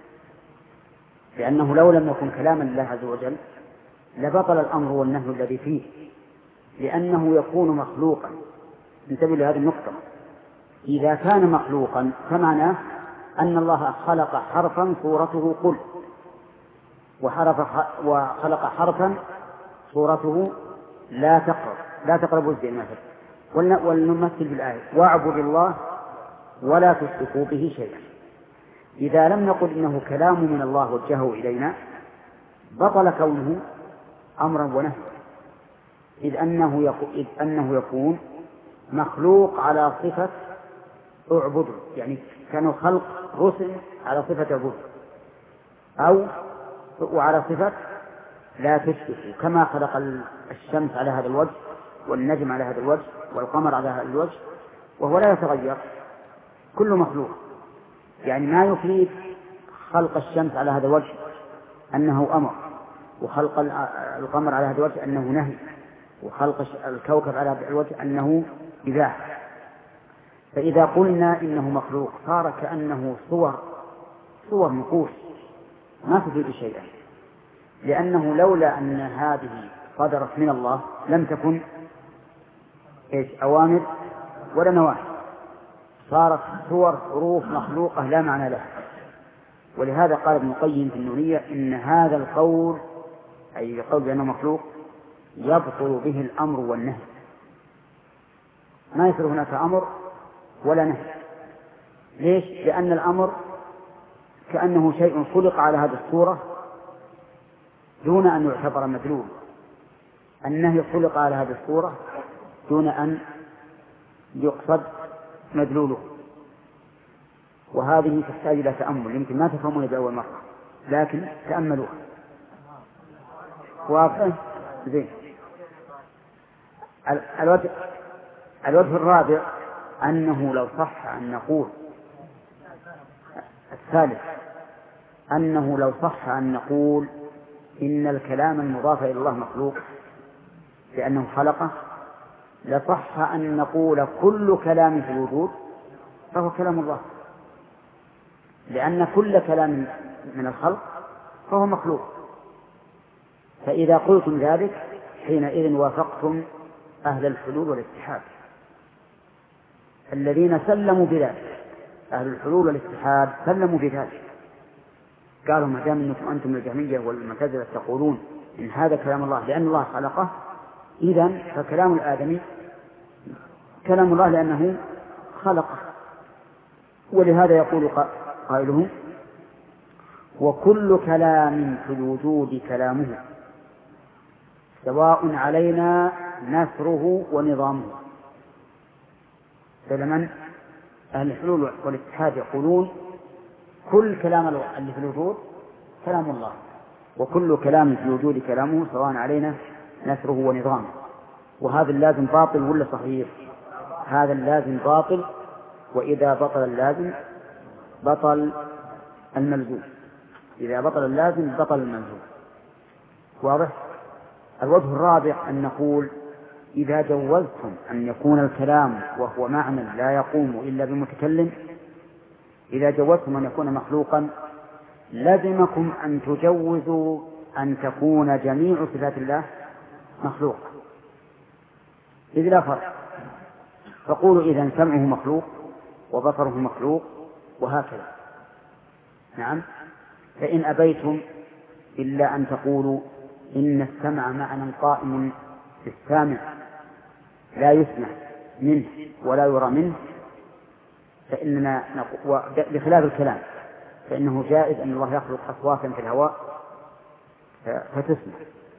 لأنه لو لم يكن كلاما لله عز وجل لبطل الأمر والنهي الذي فيه، لأنه يكون مخلوقا. انتبه لهذه النقطة. إذا كان مخلوقا فمعناه أن الله خلق حرفا صورته قل، وخلق حرفا صورته لا تقربوا الزنا. ولنمثل بالآية واعبد الله ولا تشركوا به شيئا. إذا لم نقل إنه كلام من الله وجهه إلينا بطل كونه أمرا ونهيا، إذ أنه يكون مخلوق على صفة اعبدوا، يعني كانوا خلق رسل على صفة اعبدوا، أو وعلى صفة لا تشركوا، كما خلق الشمس على هذا الوجه والنجم على هذا الوجه والقمر على هذا الوجه، وهو لا يتغير، كل مخلوق. يعني ما يفيد خلق الشمس على هذا الوجه أنه أمر، وخلق القمر على هذا الوجه أنه نهي، وخلق الكوكب على هذا الوجه أنه إباحة. فإذا قلنا إنه مخلوق صار كأنه صور نقوش ما تفيد شيئا، لأنه لولا أن هذه صدرت من الله لم تكن أوامر ولا نواهي، صارت صور حروف مخلوقة لا معنى لها. ولهذا قال ابن القيم في النونية إن هذا القول، أي القول بأنه مخلوق، يبطل به الأمر والنهي، ما يصير هناك أمر ولا نهي. ليش؟ لأن الأمر كأنه شيء خلق على هذه الصورة دون أن يعتبر مدلول، النهي خلق على هذه الصورة دون أن يقصد مدلوله. وهذه تحتاج إلى تأمل، يمكن ما تفهمون بأول مرة، لكن تأملوها. واضح؟ زين. الوجه الرابع أنه لو صح أن نقول، الثالث أنه لو صح أن نقول إن الكلام المضاف إلى الله مخلوق لأنه خلقه، لصح أن نقول كل كلام في الوجود فهو كلام الله، لأن كل كلام من الخلق فهو مخلوق. فإذا قلتم ذلك حينئذ وافقتم أهل الحلول والاتحاد الذين سلموا بذلك. أهل الحلول والاتحاد سلموا بذلك، قالوا ما دام أنكم أنتم الجهمية والمعتزلة تقولون إن هذا كلام الله لأن الله خلقه، إذن فكلام الآدمي كلام الله لأنه خلقه. ولهذا يقول قائلهم وكل كلام في الوجود كلامه، سواء علينا نثره ونظامه. فلمن أهل الحلول والاتحاد يقولون كل كلام اللي في الوجود كلام الله، وكل كلام في الوجود كلامه سواء علينا نثره ونظامه. وهذا اللازم باطل ولا صحيح؟ هذا اللازم باطل، وإذا بطل اللازم بطل الملزوم. إذا بطل اللازم بطل الملزوم. واضح؟ الوجه الرابع أن نقول إذا جوزتم أن يكون الكلام وهو معنى لا يقوم إلا بمتكلم، إذا جوزتم أن يكون مخلوقا لزمكم أن تجوزوا أن تكون جميع صفات الله مخلوقة، إذ لا فرق. فقولوا إذا سمعه مخلوق وبصره مخلوق وهكذا. نعم. فإن أبيتم إلا أن تقولوا إن السمع معنى قائم في السامع لا يسمع منه ولا يرى منه، فإننا بخلاف الكلام فإنه جائز أن الله يخلق أصواتا في الهواء فتسمع.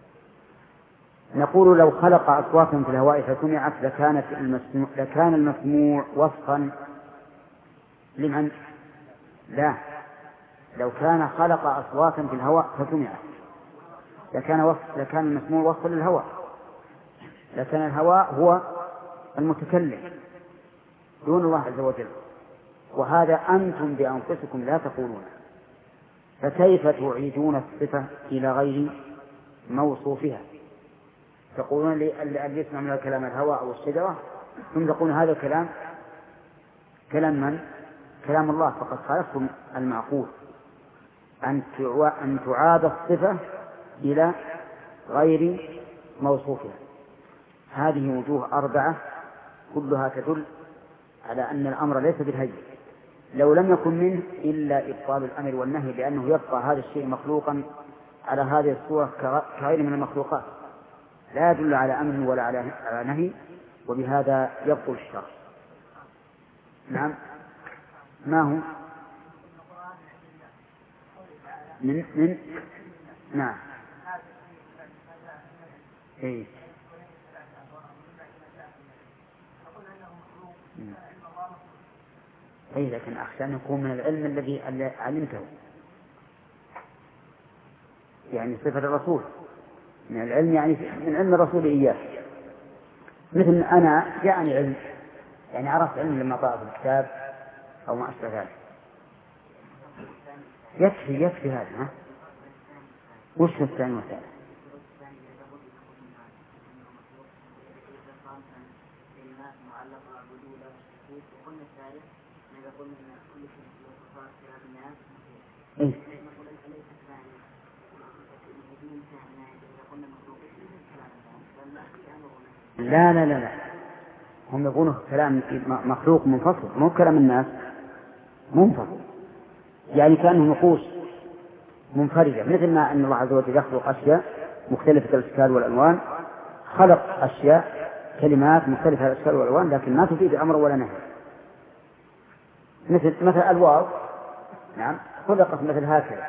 نقول لو خلق أصواتا في الهواء فسمعت لكان المسموع وصفا لمن؟ لا، لو كان خلق أصواتا في الهواء فسمعت لكان المسموع وصفا للهواء، لكن الهواء هو المتكلم دون الله عز وجل، وهذا أنتم بأنفسكم لا تقولون. فكيف تعيدون الصفة إلى غير موصوفها؟ تقولون اللي يسمع من الكلام الهواء أو الشجرة، ثم تقولون هذا الكلام كلام من؟ كلام الله. فقد خالفتم المعقول أن تعاد الصفة إلى غير موصوفها. هذه وجوه 4 كلها تدل على أن الأمر ليس بالهين، لو لم يكن منه إلا إبطال الأمر والنهي، لأنه يبقى هذا الشيء مخلوقا على هذه الصورة كغير من المخلوقات، لا يدل على أمر ولا على نهي، وبهذا يبطل الشرع. نعم. ما هو من نعم. إيه. أي لكن أخشى أن يكون من العلم الذي علمته، يعني صفة الرسول من العلم، يعني من علم الرسول إياه. مثل أنا جاءني علم، يعني عرفت علم لما قرأت الكتاب أو ما أشبه ذلك. يكفي هذا. ها؟ وش في الثاني والثالث؟ إيه؟ لا هم يقولون كلام مخلوق منفصل، مو كلام الناس منفصل، يعني كأنه نقوش منفردة، مثل ما أن الله عز وجل يخلق أشياء مختلفة الأشكال والألوان، خلق أشياء كلمات مختلفة الأشكال والألوان لكن ما تفيد أمر ولا نهي. مثل الواو، نعم، خلقت مثل هكذا،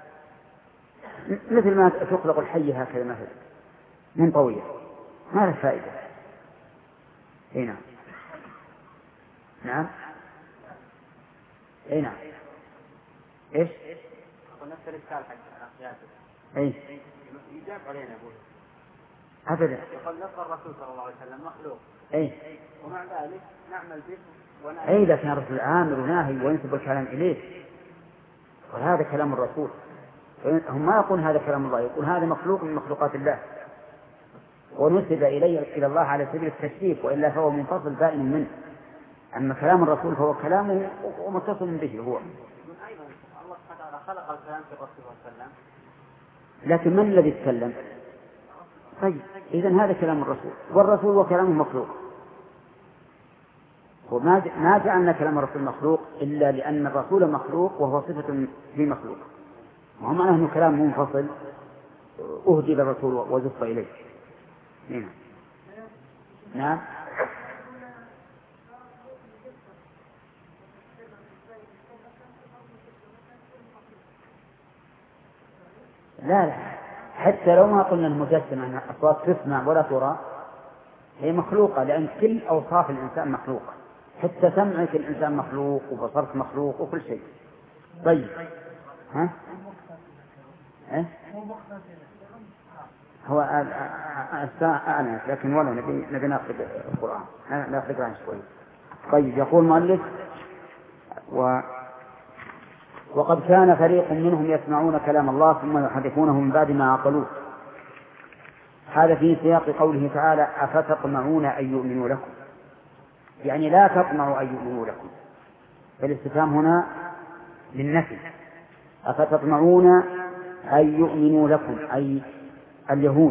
مثل ما تخلق الحي هكذا مثلا منطوية، ما له فائدة. هنا نعم. نعم. إيش؟ نفس الإشكال حق إيش؟ يجاب علينا أقول أبدا. يقول نص الرسول صلى الله عليه وسلم مخلوق. إيه. ومع ذلك نعمل به ونعمل. أي لكن الرسول آمر وناهي وينسب الكلام إليه، وهذا كلام الرسول. هم ما يقول هذا كلام الله، يقول هذا مخلوق من مخلوقات الله ونسب إلى الله على سبيل التشريف، وإلا فهو منفصل بائن منه. أما كلام الرسول فهو كلامه ومتصل به هو. أيضا الله سبحانه وتعالى خلق الكلام في الرسول صلى الله عليه وسلم، لكن من الذي يتكلم؟ طيب إذن هذا كلام الرسول، والرسول وكلامه مخلوق. وما جعلنا كلام الرسول مخلوق إلا لأن الرسول مخلوق وهو صفة في مخلوق، وهو معناه أنه كلام منفصل أهدي للرسول وزف إليه. هنا. نعم. لا حتى لو ما قلنا المجسمة أن الأصوات تسمع ولا ترى، هي مخلوقة، لأن كل أوصاف الإنسان مخلوقة، حتى سمعك الإنسان مخلوق وبصرك مخلوق وكل شيء. طيب ها؟ هو أنا لكن ولا نبي نأخذ القرآن نأخذ عنه شوي. طيب يقول المؤلف وقد كان فريق منهم يسمعون كلام الله ثم يحرفونه من بعد ما عقلوه. هذا في سياق قوله تعالى أفتطمعون أن يؤمنوا لكم، يعني لا تطمعوا أن يؤمنوا لكم، فالاستفهام هنا للنفي. أفتطمعون أن يؤمنوا لكم أي اليهود،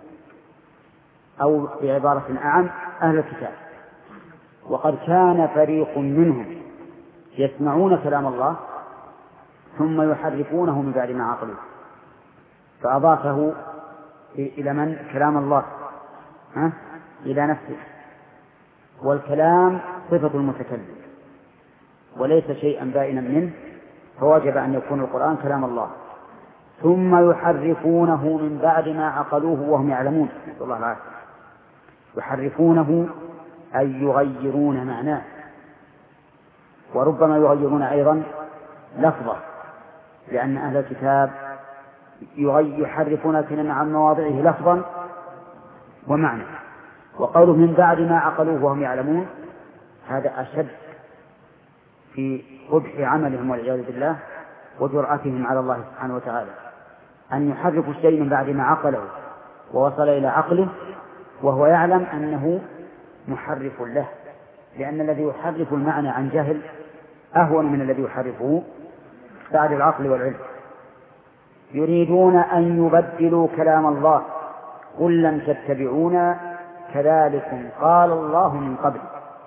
أو بعبارة أعم أهل الكتاب. وقد كان فريق منهم يسمعون كلام الله ثم يحرفونه من بعد ما عقلوه، فأضافه إلى من؟ كلام الله إلى نفسه، والكلام صفة المتكلم وليس شيئا بائنا منه، فوجب أن يكون القرآن كلام الله. ثم يحرفونه من بعد ما عقلوه وهم يعلمون، نسأل الله العافية. يحرفونه أي يغيرون معناه، وربما يغيرون أيضا لفظه، لأن أهل الكتاب يحرفون الكلمة عن مواضعه لفظا ومعنى. وقوله من بعد ما عقلوه وهم يعلمون هذا أشد في قبح عملهم والعياذ بالله وجرأتهم على الله سبحانه وتعالى، أن يحرفوا الشيء من بعد ما عقله ووصل إلى عقله وهو يعلم أنه محرف له، لأن الذي يحرف المعنى عن جهل أهون من الذي يحرفه بعد العقل والعلم. يريدون أن يبدلوا كلام الله قل لن تتبعونا كذلكم قال الله من قبل.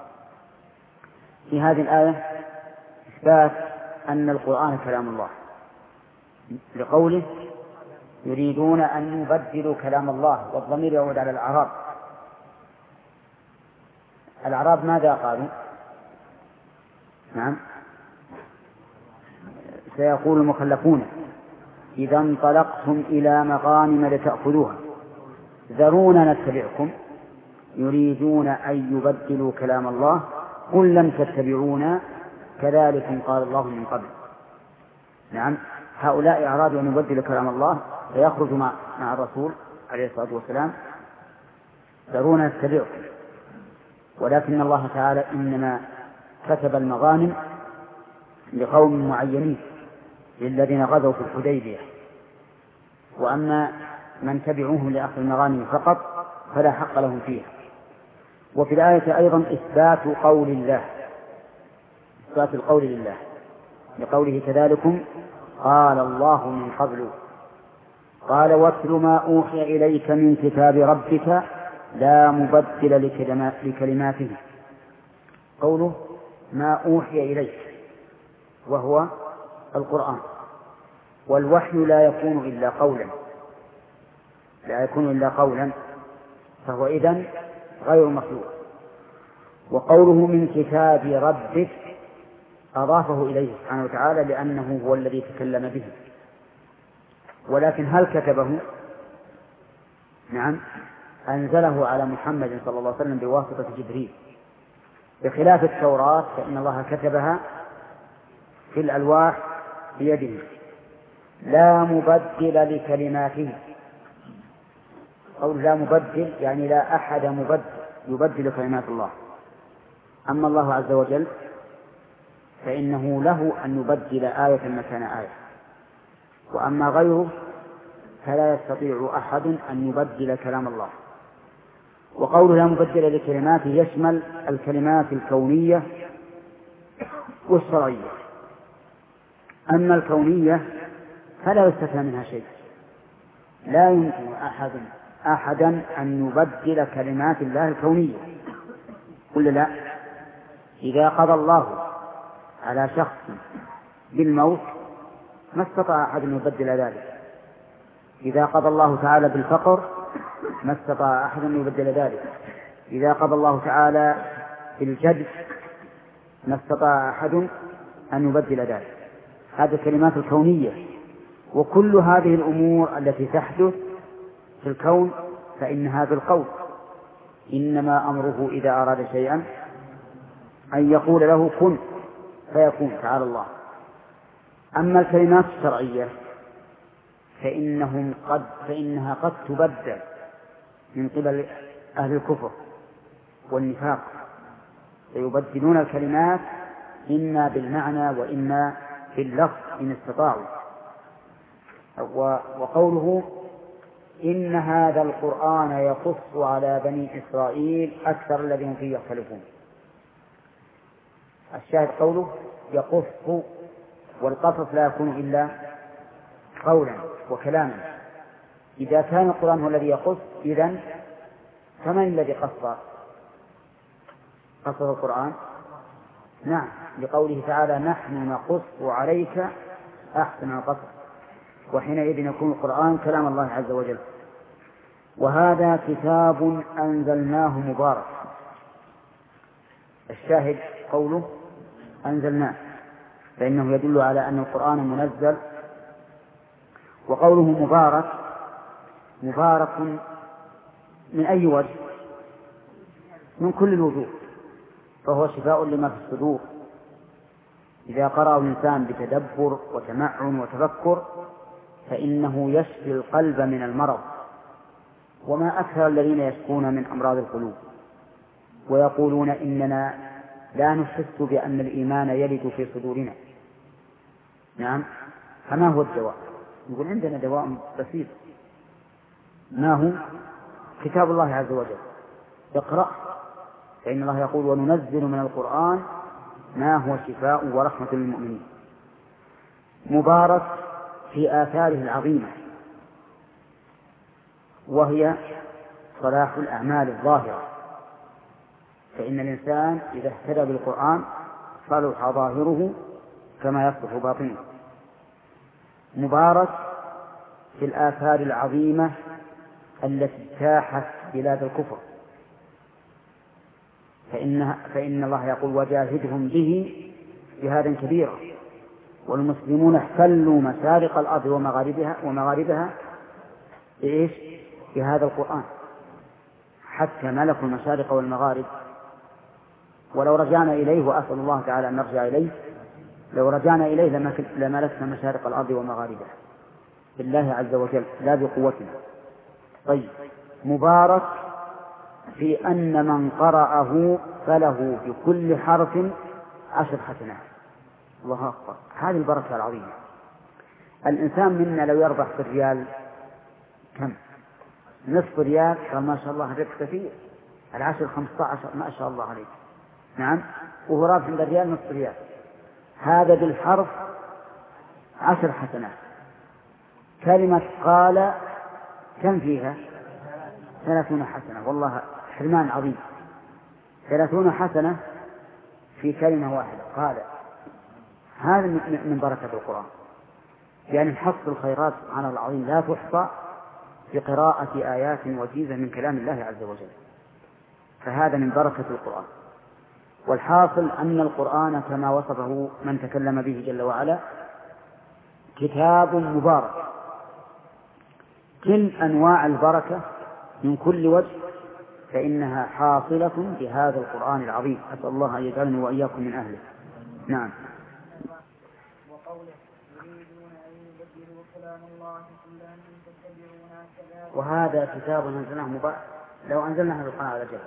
في هذه الآية إثبات أن القرآن كلام الله، لقوله يريدون أن يبدلوا كلام الله، والضمير يعود على الأعراب. الأعراب ماذا قالوا؟ نعم، سيقول المخلفون إذا انطلقتم إلى مغانم لتأخذوها ذرونا نتبعكم يريدون أن يبدلوا كلام الله قل لن تتبعونا كذلكم قال الله من قبل. نعم، هؤلاء أرادوا أن يبدلوا كلام الله فيخرجوا مع الرسول عليه الصلاة والسلام ذرونا نتبعكم، ولكن الله تعالى إنما كتب المغانم لقوم معينين للذين غزوا في الحديبية، وأما من تبعوهم لأخذ المغانم فقط فلا حق لهم فيها. وفي الآية أيضا إثبات قول الله، إثبات القول لله لقوله كذلكم قال الله من قبل. قال واتل ما أوحي إليك من كتاب ربك لا مبدل لكلماته. قوله ما أوحي إليك وهو القرآن، والوحي لا يكون إلا قولا، لا يكون إلا قولا، فهو إذن غير مخلوق. وقوله من كتاب ربك أضافه إليه سبحانه وتعالى لأنه هو الذي تكلم به، ولكن هل كتبه؟ نعم، أنزله على محمد صلى الله عليه وسلم بواسطة جبريل، بخلاف التوراة فإن الله كتبها في الألواح بيده لا مبدل لكلماته. قول لا مبدل يعني لا أحد يبدل كلمات الله. أما الله عز وجل فإنه له أن يبدل آية مكان آية، وأما غيره فلا يستطيع أحد أن يبدل كلام الله. وقوله لا مبدل لكلماته يشمل الكلمات الكونية والشرعية. أما الكونية فلا يستثنى منها شيء، لا يمكن أحدا أن يبدل كلمات الله الكونية. قل لا، إذا قضى الله على شخص بالموت ما استطاع أحد أن يبدل ذلك. إذا قضى الله تعالى بالفقر ما استطاع أحد أن يبدل ذلك. إذا قضى الله تعالى بالجد ما استطاع أحد أن يبدل ذلك. هذه الكلمات الكونية. وكل هذه الأمور التي تحدث في الكون فإنها بالقول، إنما أمره إذا أراد شيئا أن يقول له كن فيكون، تعالى الله. أما الكلمات الشرعية فإنها قد تبدل من قبل أهل الكفر والنفاق، فيبدلون الكلمات إما بالمعنى وإما باللفظ إن استطاعوا. وقوله إن هذا القرآن يقص على بني إسرائيل أكثر الذين فيه يختلفون، الشاهد قوله يقص، والقصص لا يكون إلا قولا وكلاما. إذا كان القرآن هو الذي يقص إذن فمن الذي قص القرآن؟ نعم، لقوله تعالى نحن نقص عليك أحسن القصص، وحينئذ يكون القرآن كلام الله عز وجل. وهذا كتاب أنزلناه مبارك، الشاهد قوله أنزلناه فإنه يدل على أن القرآن منزل. وقوله مبارك، مبارك من أي وجه؟ من كل الوجوه، فهو شفاء لما في الصدور. إذا قرأه الإنسان بتدبر وتمعن وتفكر فإنه يشفي القلب من المرض. وما أكثر الذين يشكون من أمراض القلوب ويقولون إننا لا نحس بأن الإيمان يلد في صدورنا. نعم، فما هو الدواء؟ يقول عندنا دواء بسيط، ما هو؟ كتاب الله عز وجل، اقرأ، فإن الله يقول وننزل من القرآن ما هو شفاء ورحمة للمؤمنين. مبارك في آثاره العظيمة، وهي صلاح الأعمال الظاهرة، فإن الإنسان إذا اهتدى بالقرآن صلح ظاهره كما يصلح باطنه. مبارك في الآثار العظيمة التي اجتاحت بلاد الكفر، فإن الله يقول وجاهدهم به جهادا كبيرا، والمسلمون احتلوا مشارق الأرض ومغاربها بإيش؟ بهذا القرآن، حتى ملكوا المشارق والمغارب. ولو رجعنا إليه، وأسأل الله تعالى أن نرجع إليه، لو رجعنا إليه لملكنا مشارق الأرض ومغاربها بالله عز وجل لا بقوتنا. طيب، مبارك في أن من قرأه فله بكل حرف 10 حسنات. الله أكبر، هذه البركة العظيمة. الإنسان منا لو يربح في الريال كم؟ نصف ريال، فما شاء الله الربح كثير، 10 15 ما شاء الله عليه. نعم، وهو رابح عند الريال نصف ريال. هذا بالحرف 10 حسنات. كلمة قال كم فيها؟ 30 حسنة، والله حرمان عظيم. 30 حسنة في كلمة واحدة، قال. هذا من بركة القرآن، يعني حصل الخيرات سبحان الله العظيم لا تحصى بقراءة آيات وجيزة من كلام الله عز وجل، فهذا من بركة القرآن. والحاصل أن القرآن كما وصفه من تكلم به جل وعلا كتاب مبارك، كل أنواع البركة من كل وجه فإنها حاصلة بهذا القرآن العظيم. أسأل الله أن يجعلني وإياكم من أهله. نعم. وهذا كتاب أنزلناه مبارك، لو أنزلنا هذا القرآن على جبل.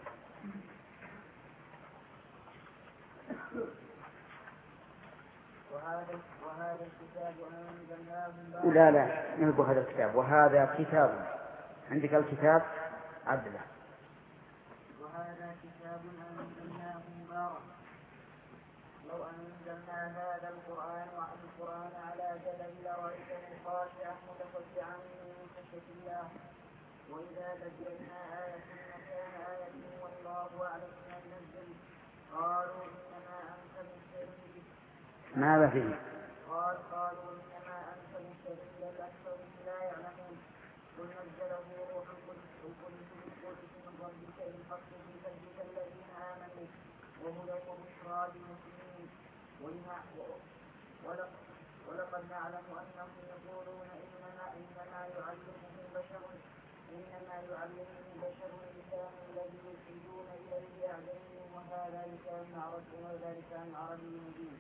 وهذا الكتاب أنزلناه لا نلقوا هذا الكتاب. وهذا كتاب، عندك الكتاب عدله. وهذا كتاب أنزلناه مبارك، لو أنزلنا هذا القرآن على جبل لرأيته خاشعا متصدعا من خشية الله. وإذا بدلنا آية مكان آية والله أعلم ما ينزل قالوا إنما أنت مفتر به. ماذا فيه؟ قالوا إنما أنت مفتر به أكثرهم لا يعلمون. قل نزله روح القدس من ربك بالحق ليثبت الذين آمنوا وهدى وبشرى للمسلمين. ولقد نعلم أنهم يقولون إنما يعلمه بشر إنما يعلمه بشر اللسان الذي يلحدون إليه أعجمي وهذا لسان عربي مبين.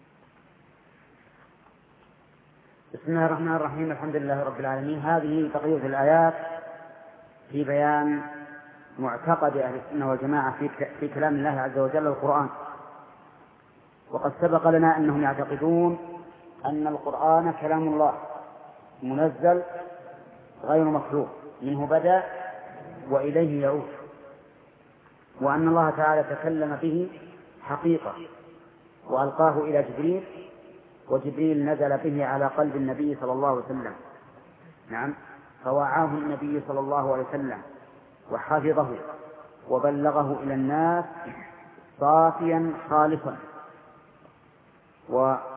بسم الله الرحمن الرحيم. الحمد لله رب العالمين. هذه بقية الآيات في بيان معتقد أهل السنة والجماعة في كلام الله عز وجل القرآن. وقد سبق لنا أنهم يعتقدون أن القرآن كلام الله منزل غير مخلوق، منه بدأ وإليه يعود، وأن الله تعالى تكلم به حقيقة وألقاه إلى جبريل، وجبريل نزل به على قلب النبي صلى الله عليه وسلم. نعم، فوعاه النبي صلى الله عليه وسلم وحفظه وبلغه إلى الناس صافيا خالصا، وتلقاه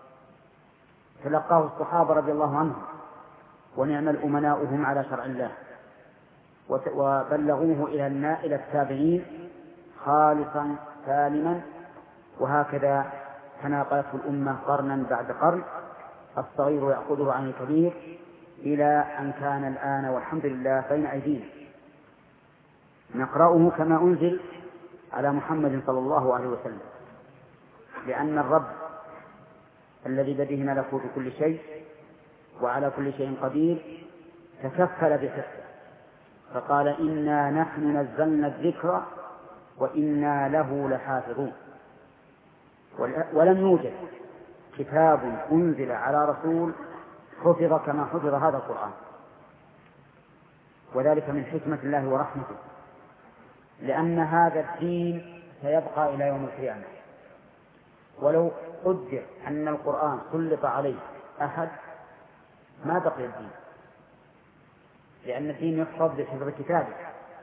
الصحابة رضي الله عنهم ونعم الأمناء هم على شرع الله، وبلغوه إلى التابعين خالصا سالما، وهكذا تناقلته الأمة قرنا بعد قرن، الصغير يأخذه عن الكبير إلى أن كان الآن والحمد لله بين أيدينا نقرأه كما أنزل على محمد صلى الله عليه وسلم، لأن الرب الذي بيده ملكوت كل شيء وعلى كل شيء قدير تكفل بحفظه، فقال إنا نحن نزلنا الذكر وإنا له لحافظون. ولم يوجد كتاب أنزل على رسول حفظ كما حفظ هذا القرآن، وذلك من حكمة الله ورحمته، لأن هذا الدين سيبقى إلى يوم القيامة. ولو قدر أن القرآن سلط عليه أحد ما بقي الدين، لأن الدين يحفظ بحفظ كتابه.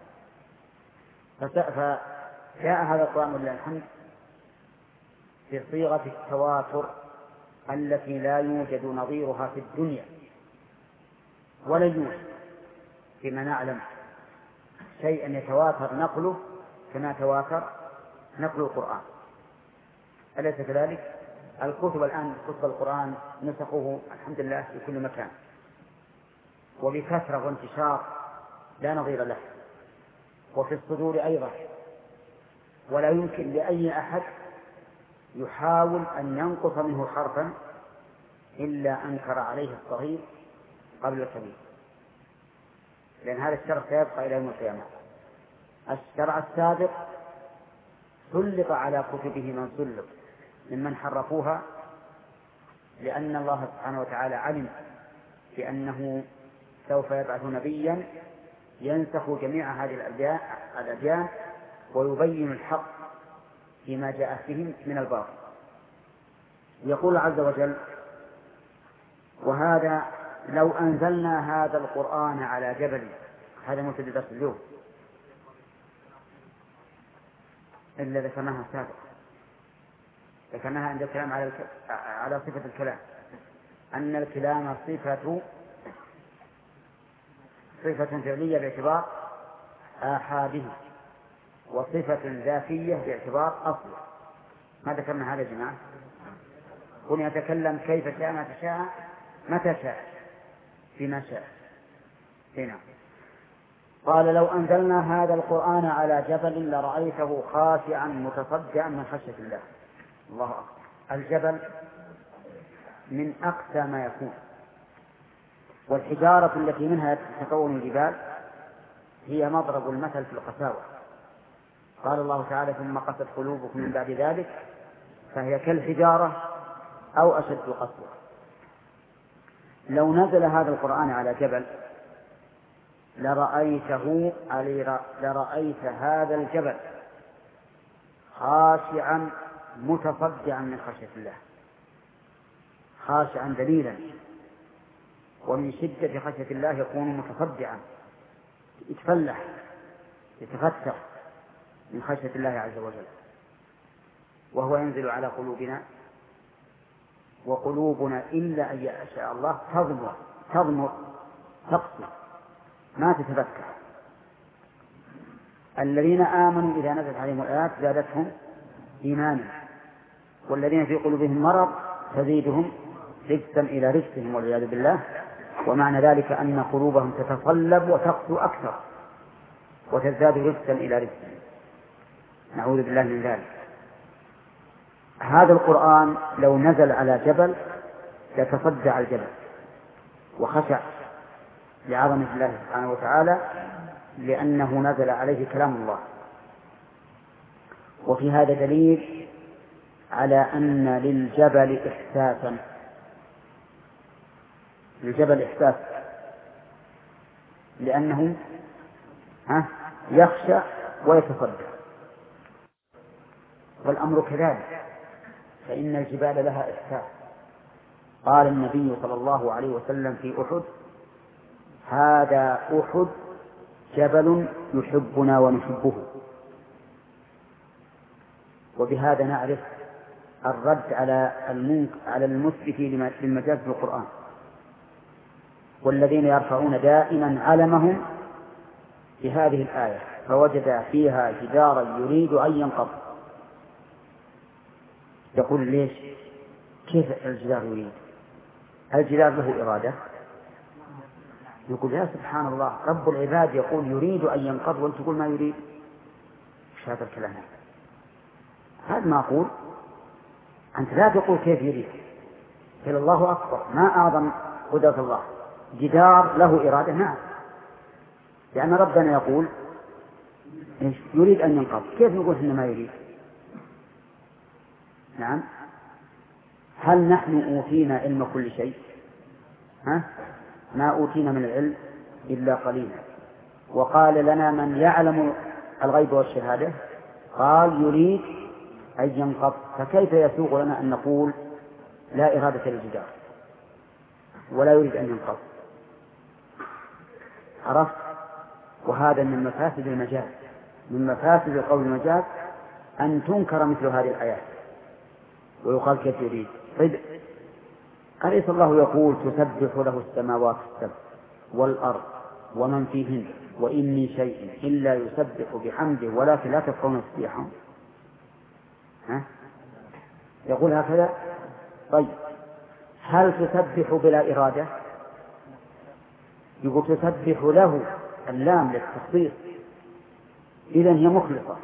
فجاء هذا القرآن ولله الحمد في صيغة التواتر التي لا يوجد نظيرها في الدنيا، ولا يوجد فيما نعلم شيئا يتواتر نقله كما تواتر نقل القرآن. أليس كذلك؟ الكتب الآن كتب القرآن نسخه الحمد لله في كل مكان وبكثرة وانتشار لا نظير له، وفي الصدور أيضا، ولا يمكن لأي أحد يحاول أن ينقص منه حرفا إلا أنكر عليه الصغير قبل الكبير، لأن هذا الشرع سيبقى إلى يوم القيامة. الشرع السابق سلط على كتبه من سلط ممن حرفوها، لأن الله سبحانه وتعالى علم بأنه سوف يبعث نبيا ينسخ جميع هذه الأديان ويبين الحق فيما جاء فيه من الباطل. يقول عز وجل: وهذا لو أنزلنا هذا القرآن على جبل. هذا مبتدأ درس اليوم إلا ذكرناها سابقا، ذكرناها عند الكلام على صفة الكلام، أن الكلام صفة فعلية باعتبار آحاده، وصفة ذاتية باعتبار أصله. ما ذكرنا هذا يا جماعة؟ قل يتكلم كيف شاء ما تشاء متى شاء فيما شاء. هنا قال: لو أنزلنا هذا القرآن على جبل لرأيته خاشعا متصدعا من خشية الله. الله أكبر. الجبل من أقسى ما يكون، والحجارة التي منها تتكون الجبال هي مضرب المثل في القساوة. قال الله تعالى: ثم قست قلوبكم من بعد ذلك فهي كالحجارة أو أشد قسوة. لو نزل هذا القرآن على جبل لرأيت هذا الجبل خاشعا متصدعا من خشية الله، خاشعا ذليلا، ومن شدة خشية الله يكون متصدعا، يتفلح يتفتح من خشية الله عز وجل. وهو ينزل على قلوبنا، وقلوبنا إلا أن يشاء الله تضمر تقسو ما تتفتح. الذين آمنوا إذا نزلت عليهم الآيات زادتهم إيمانا، والذين في قلوبهم مرض تزيدهم رجسا إلى رجسهم والعياذ بالله. ومعنى ذلك أن قلوبهم تتصلب وتقسو أكثر وتزداد رجسا إلى رجس، نعوذ بالله من ذلك. هذا القرآن لو نزل على جبل لتصدع الجبل وخشع لعظمة الله سبحانه وتعالى، لأنه نزل عليه كلام الله. وفي هذا دليل على أن للجبل إحساسا، للجبل إحساس، لأنه يخشى ويتصدع، والأمر كذلك، فإن الجبال لها إحساس. قال النبي صلى الله عليه وسلم في أحد: هذا أحد جبل يحبنا ونحبه. وبهذا نعرف الرد على المثبت للمجاز في القرآن، والذين يرفعون دائما علمهم بهذه الآية: فوجد فيها جدارا يريد أن ينقض. يقول: ليش؟ كيف الجدار يريد؟ الجدار له إرادة؟ يقول: يا سبحان الله، رب العباد يقول يريد أن ينقض وأنت تقول ما يريد. ايش هذا الكلام؟ هذا معقول؟ أنت لا تقول كيف يريد، قل الله أكبر، ما أعظم قدرة الله. جدار له إرادة؟ نعم، لأن ربنا يقول يريد أن ينقض، كيف نقول إنه ما يريد؟ نعم. هل نحن أوتينا علم كل شيء؟ ما أوتينا من العلم إلا قليلا. وقال لنا: من يعلم الغيب والشهادة؟ قال: يريد أن ينقض. فكيف يسوغ لنا أن نقول لا إرادة للجدار ولا يريد أن ينقض؟ عرفت؟ وهذا من مفاسد المجاز، من مفاسد قول المجاز أن تنكر مثل هذه الآيات ويقال كيف يريد. أليس الله يقول: تسبح له السماوات السبع والأرض ومن فيهن وإن من شيء إلا يسبح بحمده ولكن لا تفقهون تسبيحهم؟ يقول هكذا. طيب، هل تسبح بلا إرادة؟ يقول: تسبح له، اللام للتخصيص، إذن هي مخلصة.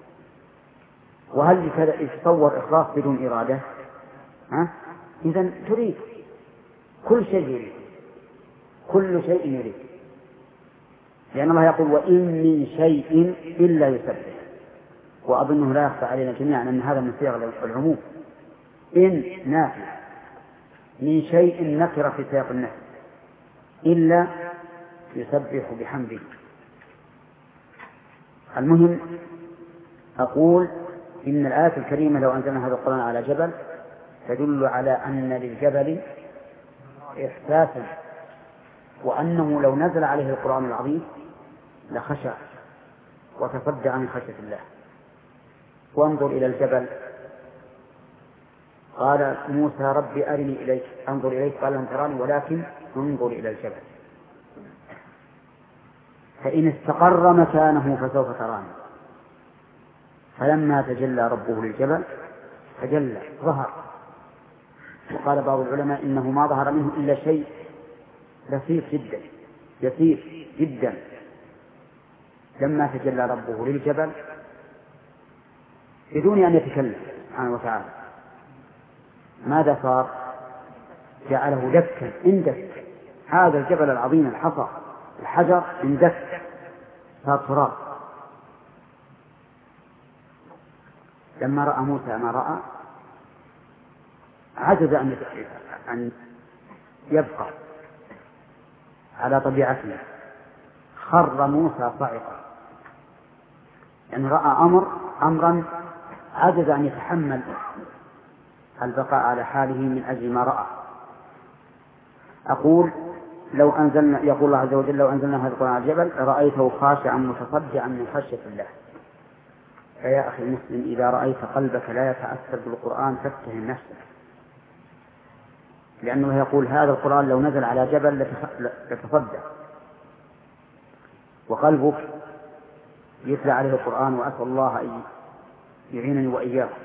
وهل يتصور إخلاص بدون إرادة؟ إذن تريد كل شيء، يريد كل شيء يريد، لأن الله يقول: وإن من شيء إلا يسبح. وأظنه لا يخفى علينا جميعا أن هذا من صيغ العموم. إن نافية، من شيء نكرة في سياق النفي، إلا يسبح بحمده. المهم أقول إن الآية الكريمة لو أنزلنا هذا القرآن على جبل تدل على أن للجبل إحساسا، وأنه لو نزل عليه القرآن العظيم لخشع وتصدع من خشية الله. وانظر إلى الجبل، قال موسى: ربي أرني إليك، أنظر إليك، قال: لن تراني ولكن انظر إلى الجبل فإن استقر مكانه فسوف تراني. فلما تجلى ربه للجبل تجلى، ظهر. وقال بعض العلماء: إنه ما ظهر منه إلا شيء بسيط جدا، يسير جدا. لما تجلى ربه للجبل بدون أن يتكلم سبحانه وتعالى ماذا صار؟ جعله دكا، اندك. هذا الجبل العظيم الحصى الحجر اندك، صار تراب. لما رأى موسى ما رأى عجز أن يبقى على طبيعته، خر موسى صعقا، يعني رأى أمرا عجز أن يتحمل البقاء على حاله من أجل ما رأى. أقول: لو أنزلنا، يقول الله عز وجل: لو أنزلنا هذا القرآن على الجبل رأيته خاشعا متصدعا من خشية الله. فيا أخي المسلم، إذا رأيت قلبك لا يتأثر بالقرآن فاتهم نفسك، لأنه يقول: هذا القرآن لو نزل على جبل لتصدع، وقلبك يتلى عليه القرآن، وأسأل الله أن يعينني وإياكم.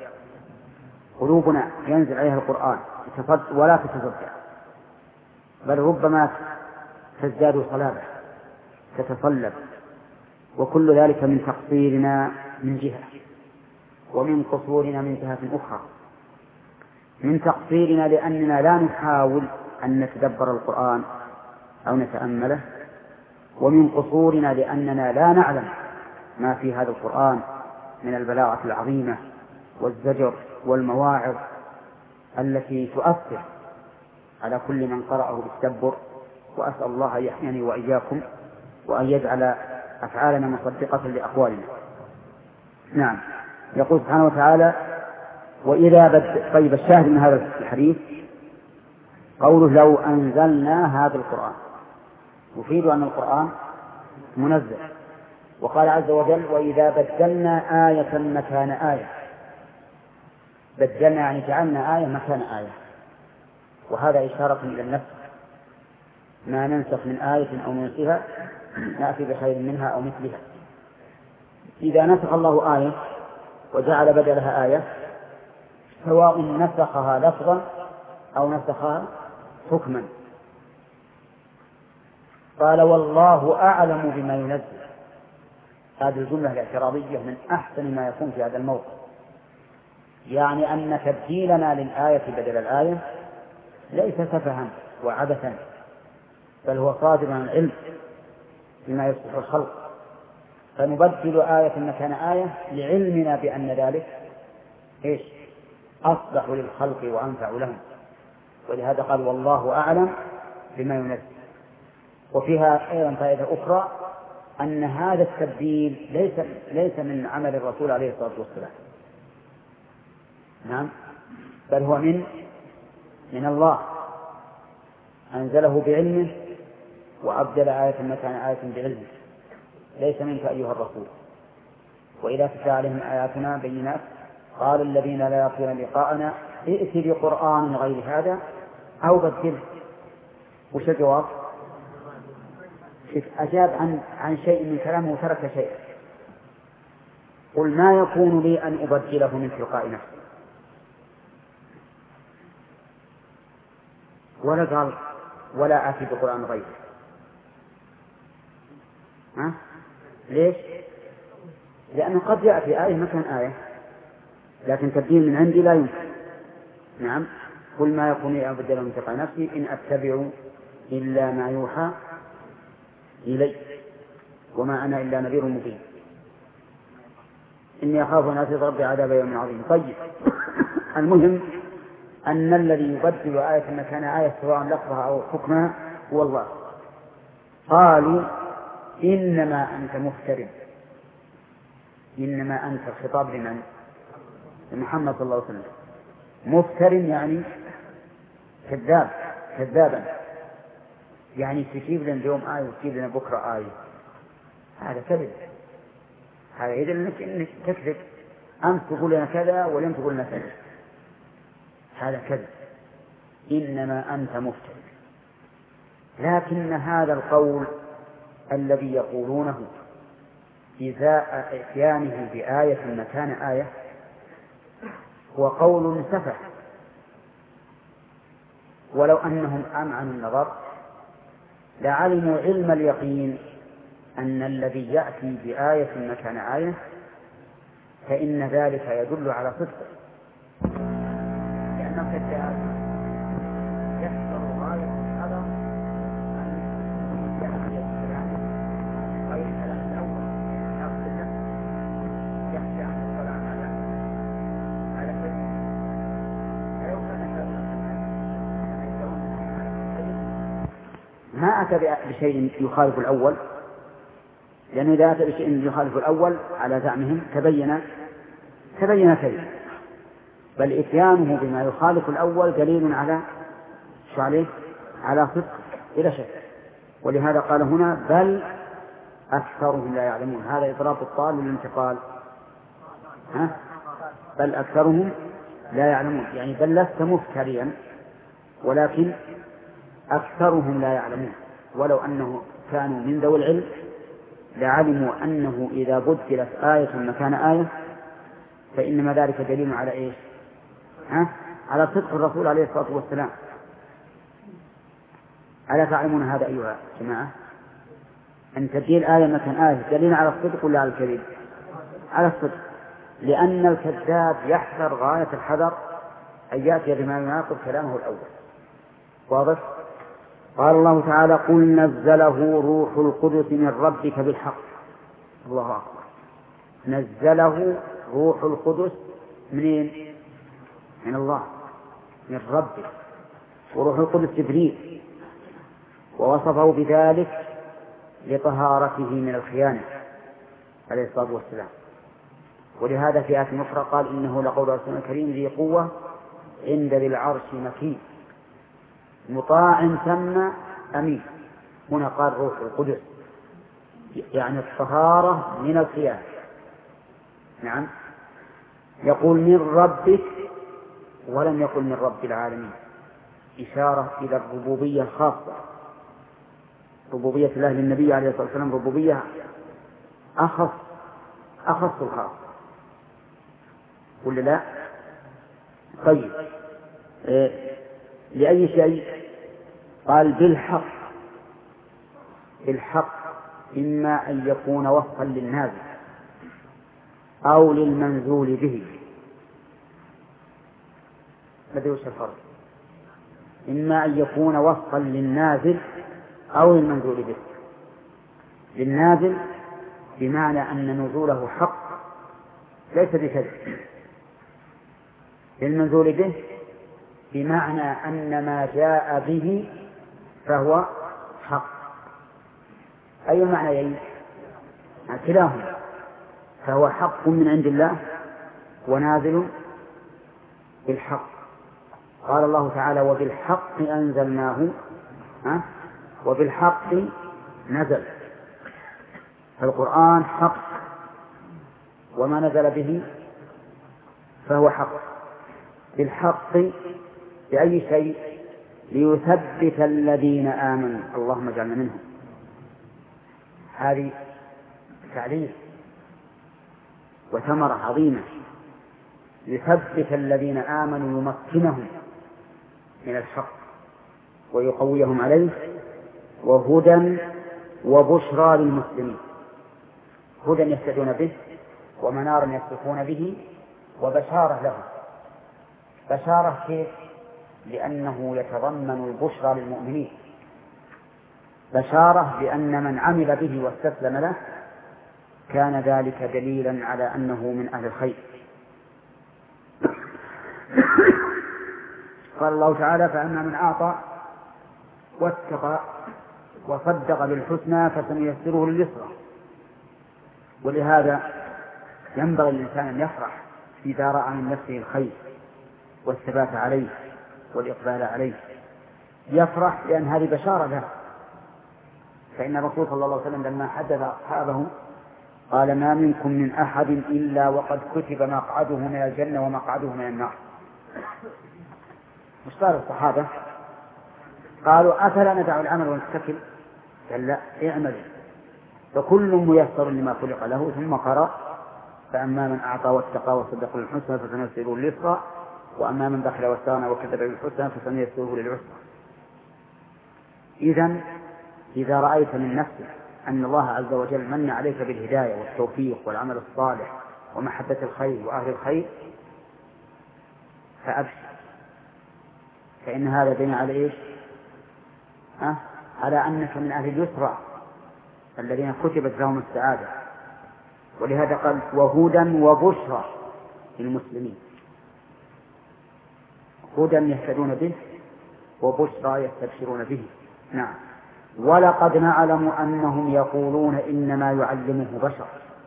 قلوبنا ينزل عليها القرآن ولا تتصدع، بل ربما تزداد صلابة، تتصلب، وكل ذلك من تقصيرنا من جهة، ومن قصورنا من جهة أخرى. من تقصيرنا لأننا لا نحاول أن نتدبر القرآن أو نتأمله، ومن قصورنا لأننا لا نعلم ما في هذا القرآن من البلاغة العظيمة والزجر والمواعظ التي تؤثر على كل من قرأه بالتدبر. وأسأل الله أن يحييني وإياكم وأن يجعل أفعالنا مصدقة لأقوالنا. نعم، يقول سبحانه وتعالى: طيب الشاهد من هذا الحديث قوله: لو أنزلنا هذا القرآن، يفيد أن القرآن منزل. وقال عز وجل: وإذا بدلنا آية مكان آية. بدلنا يعني جعلنا آية مكان آية، وهذا إشارة إلى النفس، ما ننسخ من آية أو ننسها نأتي بخير منها أو مثلها. إذا نسخ الله آية وجعل بدلها آية، سواء نسخها لفظا أو نسخها حكما. قال: والله أعلم بما ينزل. هذه الجملة الاعتراضية من أحسن ما يكون في هذا الموقف، يعني أن تبديلنا للآية بدل الآية ليس سفها وعبثا، بل هو صادر عن العلم بما يصلح الخلق، فنبدل آية مكان آية لعلمنا بأن ذلك أصلح للخلق وأنفع لهم. ولهذا قال: والله أعلم بما ينزل. وفيها أيضا فائدة أخرى، أن هذا التبديل ليس من عمل الرسول عليه الصلاة والسلام، نعم، بل هو من الله، أنزله بعلمه وأبدل آية مكان آية بعلمه، ليس منك أيها الرسول. وإذا تتلى عليهم آياتنا بينات قال الذين لا يرجون لقاءنا ائت بقرآن غير هذا أو بدله. وش الجواب؟ أجاب عن شيء من كلامه وترك شيء. قل: ما يكون لي أن أبدله من تلقاء نفسي. ولا قال: ولا آتي بقرآن غيره. ليش؟ لأنه قد يأتي آية مكان آية، لكن تبديل من عندي لا يمكن. نعم، قل: ما يكون لي أن أبدله من تلقاء نفسي إن أتبع إلا ما يوحى إلي وما أنا إلا نذير مبين إني أخاف أن أتي ربي عذاب يوم عظيم. طيب، المهم أن الذي يبدل آية مكان آية سواء لفظها أو حكمها هو الله. قالوا: إنما أنت مفتر. إنما أنت الخطاب لمن؟ لمحمد صلى الله عليه وسلم. مفتر يعني كذابا، يعني تجيب لنا اليوم آية وتجيب لنا بكرة آية. هذا كذب، هذا يدل إنك تكذب. أنت تقول لنا كذا ولم تقول لنا كذا، هذا كذب. إنما أنت مفتر. لكن هذا القول الذي يقولونه إزاء إتيانه بآية مكان آية هو قول سفه. ولو أنهم أمعنوا النظر لعلموا علم اليقين أن الذي يأتي بآية مكان آية فإن ذلك يدل على صدقه، لأنه كذاب يحصل غاية الحذر أن يأتي الكلام غير الكلام الأول يقصد يخشى أن الكلام على كذب. فلو كان ما أتى بشيء يخالف الأول، لأنه إذا أتى بشيء يخالف الأول على زعمهم تبين كذب، بل إتيانه بما يخالف الأول دليل على شو عليه؟ على صدق بلا شك. ولهذا قال هنا: بل أكثرهم لا يعلمون. هذا إضراب الطال للانتقال. بل أكثرهم لا يعلمون، يعني بل لست مفتريا ولكن أكثرهم لا يعلمون. ولو أنه كانوا من ذوي العلم لعلموا أنه إذا بدلت آية مكان آية فإنما ذلك دليل على إيش؟ على صدق الرسول عليه الصلاة والسلام. ألا تعلمون هذا أيها الجماعة؟ أن تبديل آية مكان آية دليل على الصدق ولا على الكذب؟ على الصدق، لأن الكذاب يحذر غاية الحذر أن يأتي بما يناقض كلامه الأول. واضح؟ قال الله تعالى: قل نزله روح القدس من ربك بالحق. الله أكبر. نزله روح القدس منين؟ من الله، من ربك. وروح القدس جبريل، ووصفه بذلك لطهارته من الخيانة عليه الصلاة والسلام. ولهذا في آية أخرى قال: إنه لقول رسول كريم ذي قوة عند ذي العرش مكين مطاع ثم أمين. هنا قال روح القدس، يعني الطهارة من الخيانة. نعم، يقول من ربك ولم يقل من رب العالمين، إشارة إلى الربوبية الخاصة. ربوبية الله للنبي عليه الصلاة والسلام ربوبية أخص الخاص، ولا لا؟ طيب، لأي شيء؟ قال بالحق، إما أن يكون وصفا للنازل أو للمنزول به. ماذا وش الفرق؟ إما أن يكون وصفا للنازل أو للمنزول به. للنازل بمعنى أن نزوله حق ليس بكذب. للمنزول به بمعنى أن ما جاء به فهو حق. أي المعنيين؟ كلاهما، فهو حق من عند الله ونازل بالحق. قال الله تعالى: وبالحق أنزلناه وبالحق نزل. فالقرآن حق، وما نزل به فهو حق. بالحق بأي شيء؟ ليثبت الذين آمنوا. اللهم اجعلنا منهم. هذه تعليل وثمرة عظيمة. يثبت الذين آمنوا، يمكنهم من الحق ويقويهم عليه، وهدى وبشرى للمسلمين. هدى يهتدون به، ومنار يسلكون به، وبشارة لهم. بشارة كيف؟ لأنه يتضمن البشرى للمؤمنين. بشارة بأن من عمل به واستسلم له كان ذلك دليلا على أنه من أهل الخير. قال الله تعالى: فأما من أعطى واتقى وصدق بالحسنى فسنيسره لليسرى. ولهذا ينبغي الإنسان أن يفرح إذا رأى من نفسه الخير والثبات عليه والإقبال عليه. يفرح لأن هذه بشارة له. فإن الرسول صلى الله عليه وسلم لما حدث أصحابه قال: ما منكم من أحد إلا وقد كتب مقعده من الجنة ومقعده من النار. مش قال الصحابة؟ قالوا: أفلا ندع العمل ونتكل؟ قال: لا، اعملوا فكل ميسر لما خلق له. ثم قرأ: فأما من أعطى واتقى وصدق بالحسنى فسنيسره لليسرى، وأما من بخل واستغنى وكذب بالحسنى فسنيسره للعسرى. إذا رأيت من نفسك أن الله عز وجل من عليك بالهداية والتوفيق والعمل الصالح ومحبة الخير وأهل الخير فأبشر، فإن هذا دليل على إيش؟ على أنك من أهل اليسرى الذين كتبت لهم السعادة. ولهذا قال: وهدى وبشرى للمسلمين. هدى يهتدون به، وبشرى يستبشرون به. نعم. ولقد نعلم أنهم يقولون إنما يعلمه بشر.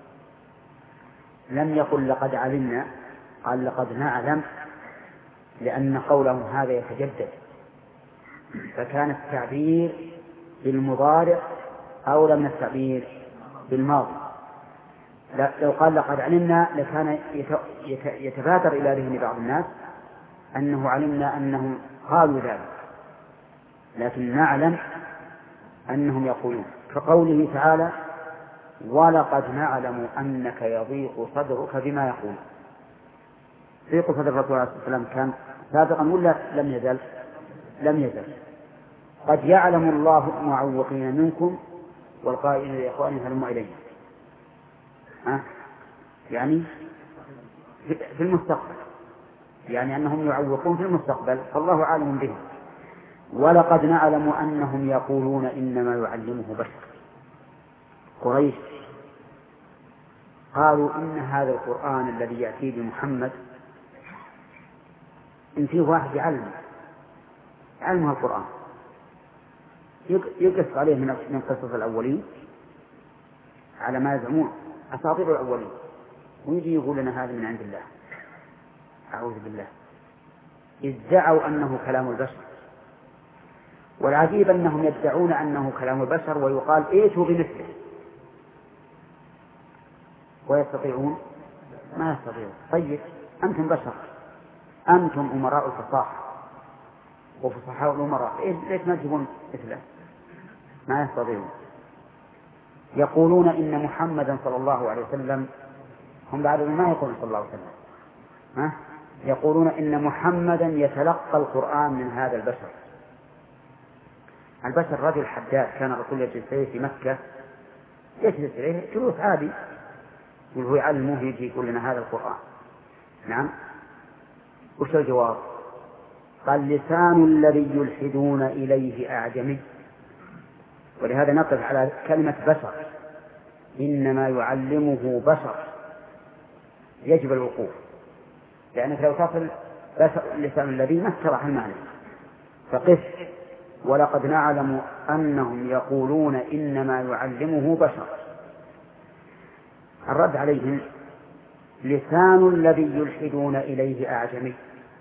لم يقل لقد علمنا، قال لقد نعلم، لأن قولهم هذا يتجدد، فكان التعبير بالمضارع أولى من التعبير بالماضي. لو قال لقد علمنا لكان يتبادر إلى ذهن بعض الناس أنه علمنا أنهم قالوا ذلك، لكن نعلم أنهم يقولون. كقوله تعالى: ولقد نعلم أنك يضيق صدرك بما يقول. ضيق صدر الرسول عليه الصلاة والسلام كان سابقا ولا لم يزل؟ لم يزل. قد يعلم الله المعوقين منكم والقائلين لإخوانهم هلموا إلينا، يعني في المستقبل، يعني أنهم يعوقون في المستقبل، فالله عالم بهم. ولقد نعلم أنهم يقولون إنما يعلمه بشر. قريش قالوا إن هذا القرآن الذي يأتي بمحمد إن فيه واحد يعلمها القرآن، يقص عليه من قصص الأولين على ما يزعمون أساطير الأولين، ويجي يقول لنا هذا من عند الله. أعوذ بالله. ادعوا أنه كلام البشر، والعجيب أنهم يدعون أنه كلام البشر ويقال ائتوا بمثله، ويستطيعون؟ ما يستطيعون. طيب أنتم بشر، أنتم أمراء الفصاحة وفصحاء الأمراء، ليش ما تجيبون مثله؟ ما يستطيعون. يقولون إن محمدا صلى الله عليه وسلم، هم بعد ما يقولون صلى الله عليه وسلم، يقولون إن محمدا يتلقى القرآن من هذا البشر. البشر رجل حداد، كان الرسول يجلس إليه في مكة، يجلس إليه جلوس عادي، وهو يعلمه يجي يقول لنا هذا القرآن. نعم. وش الجواب؟ قال لسان الذي يلحدون إليه أعجمي. ولهذا نقف على كلمة بشر، إنما يعلمه بشر، يجب الوقوف، لأنك لو تصل لسان الذي ما اشترح المعنى. فقف ولقد نعلم أنهم يقولون إنما يعلمه بشر. الرد عليهم لسان الذي يلحدون إليه أعجمي.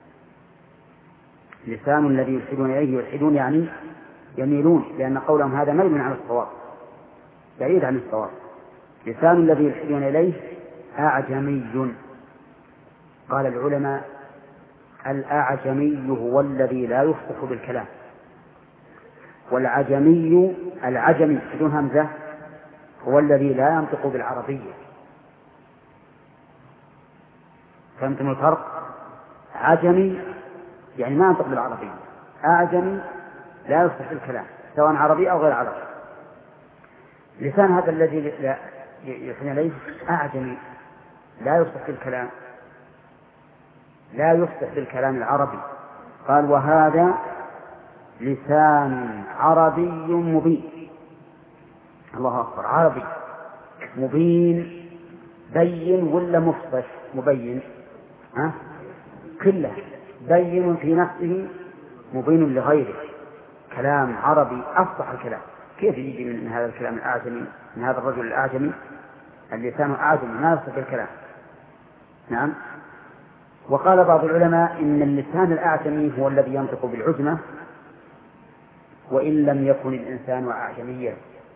لسان الذي يلحدون إليه، يلحدون يعني يميلون، لأن قولهم هذا ميل عن الصواب، بعيد عن الصواب. لسان الذي يلحدون إليه أعجمي. قال العلماء الأعجمي هو الذي لا يفصح بالكلام، والعجمي العجمي بدون همزة هو الذي لا ينطق بالعربية. فهمتم الفرق؟ عجمي يعني ما ينطق بالعربية، أعجمي لا يفصح بالكلام سواء عربي أو غير عربي. لسان هذا الذي يلحدون إليه أعجمي لا يفصح بالكلام، لا يفصح بالكلام العربي. قال وهذا لسان عربي مبين. الله أكبر. عربي مبين، بين ولا مفصح؟ مبين، كله بين في نفسه، مبين لغيره. كلام عربي أفصح الكلام. كيف يجي من هذا الكلام الأعجمي، من هذا الرجل الأعجمي اللسان أعجمي ما يفصح الكلام؟ نعم. وقال بعض العلماء إن اللسان الأعجمي هو الذي ينطق بالعجمة، وإن لم يكن الإنسان أعجميا.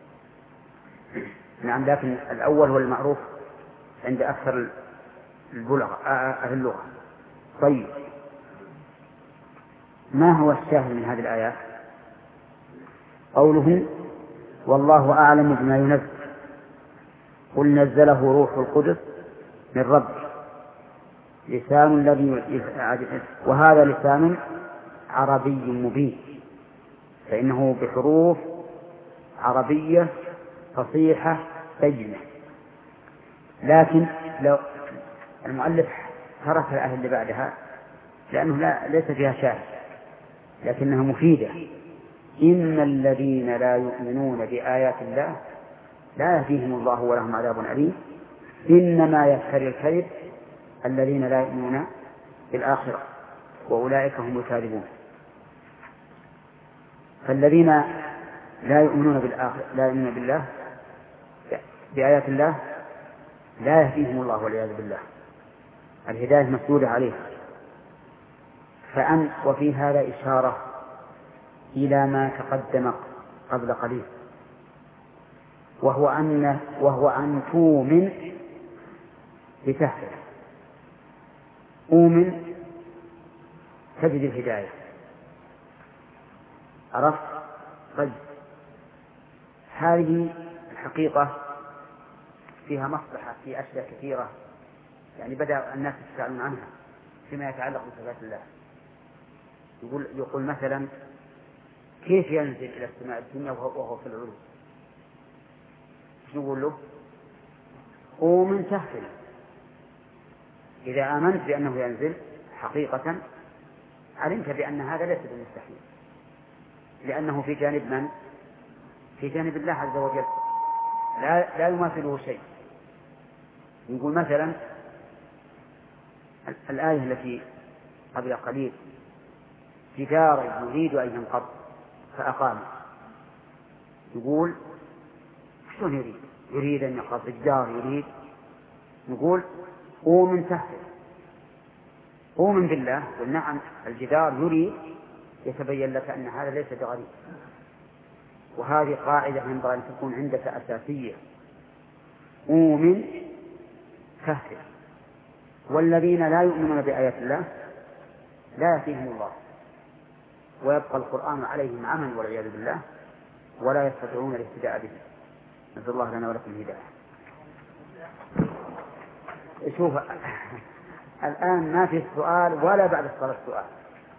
نعم. لكن الأول هو المعروف عند أكثر أهل اللغة. طيب ما هو الشاهد من هذه الآيات؟ قوله والله أعلم بما ينزل، قل نزله روح القدس من ربه. لسان الذي، وهذا لسان عربي مبين، فإنه بحروف عربية فصيحة بينة. لكن لو المؤلف ترك الآية اللي بعدها لأنه ليس فيها شاهد، لكنها مفيدة. إن الذين لا يؤمنون بآيات الله لا يهديهم الله ولهم عذاب أليم، إنما يفتري الكذب الذين لا يؤمنون بالآخرة وأولئك هم الكاذبون. فالذين لا يؤمنون بالله بآيات الله لا يهديهم الله والعياذ بالله، الهداية مسدودة عليه. وفي هذا إشارة إلى ما تقدم قبل قليل، وهو أن تؤمن بتهتد. أؤمن تجد الهداية. عرفت؟ طيب هذه الحقيقة فيها مصلحة في أشياء كثيرة، يعني بدأ الناس يسألون عنها فيما يتعلق بصفات الله. يقول مثلا كيف ينزل إلى السماء الدنيا وهو في العلو؟ نقول له ومن تحت. إذا آمنت بأنه ينزل حقيقة علمت بأن هذا ليس بالمستحيل، لأنه في جانب من؟ في جانب الله عز وجل، لا يماثله شيء. نقول مثلا الآية التي قبل قليل: جدار يريد أن ينقض فأقام. يقول شلون يريد أن ينقض الجدار؟ يريد، نقول من تحته، من بالله. نعم الجدار يريد، يتبين لك أن هذا ليس بغريب. وهذه قاعدة ينبغي أن تكون عندك أساسية: من تحته. والذين لا يؤمنون بآيات الله لا يأتيهم الله، ويبقى القرآن عليهم عمى والعياذ بالله، ولا يستطيعون الاهتداء به. نسأل الله لنا ولكم الهداية. شوف الآن ما في سؤال ولا بعد الصلاة سؤال.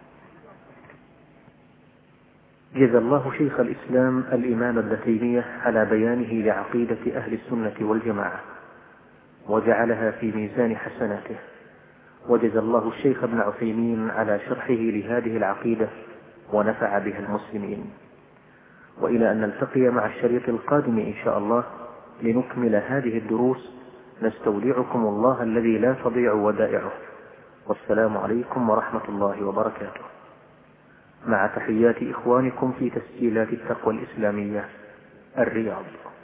جزا الله شيخ الإسلام الإمام ابن تيمية على بيانه لعقيدة أهل السنة والجماعة وجعلها في ميزان حسناته، وجزا الله الشيخ ابن عثيمين على شرحه لهذه العقيدة ونفع بها المسلمين. وإلى أن نلتقي مع الشريط القادم إن شاء الله لنكمل هذه الدروس، نستودعكم الله الذي لا تضيع ودائعه، والسلام عليكم ورحمة الله وبركاته، مع تحيات إخوانكم في تسجيلات التقوى الإسلامية الرياض.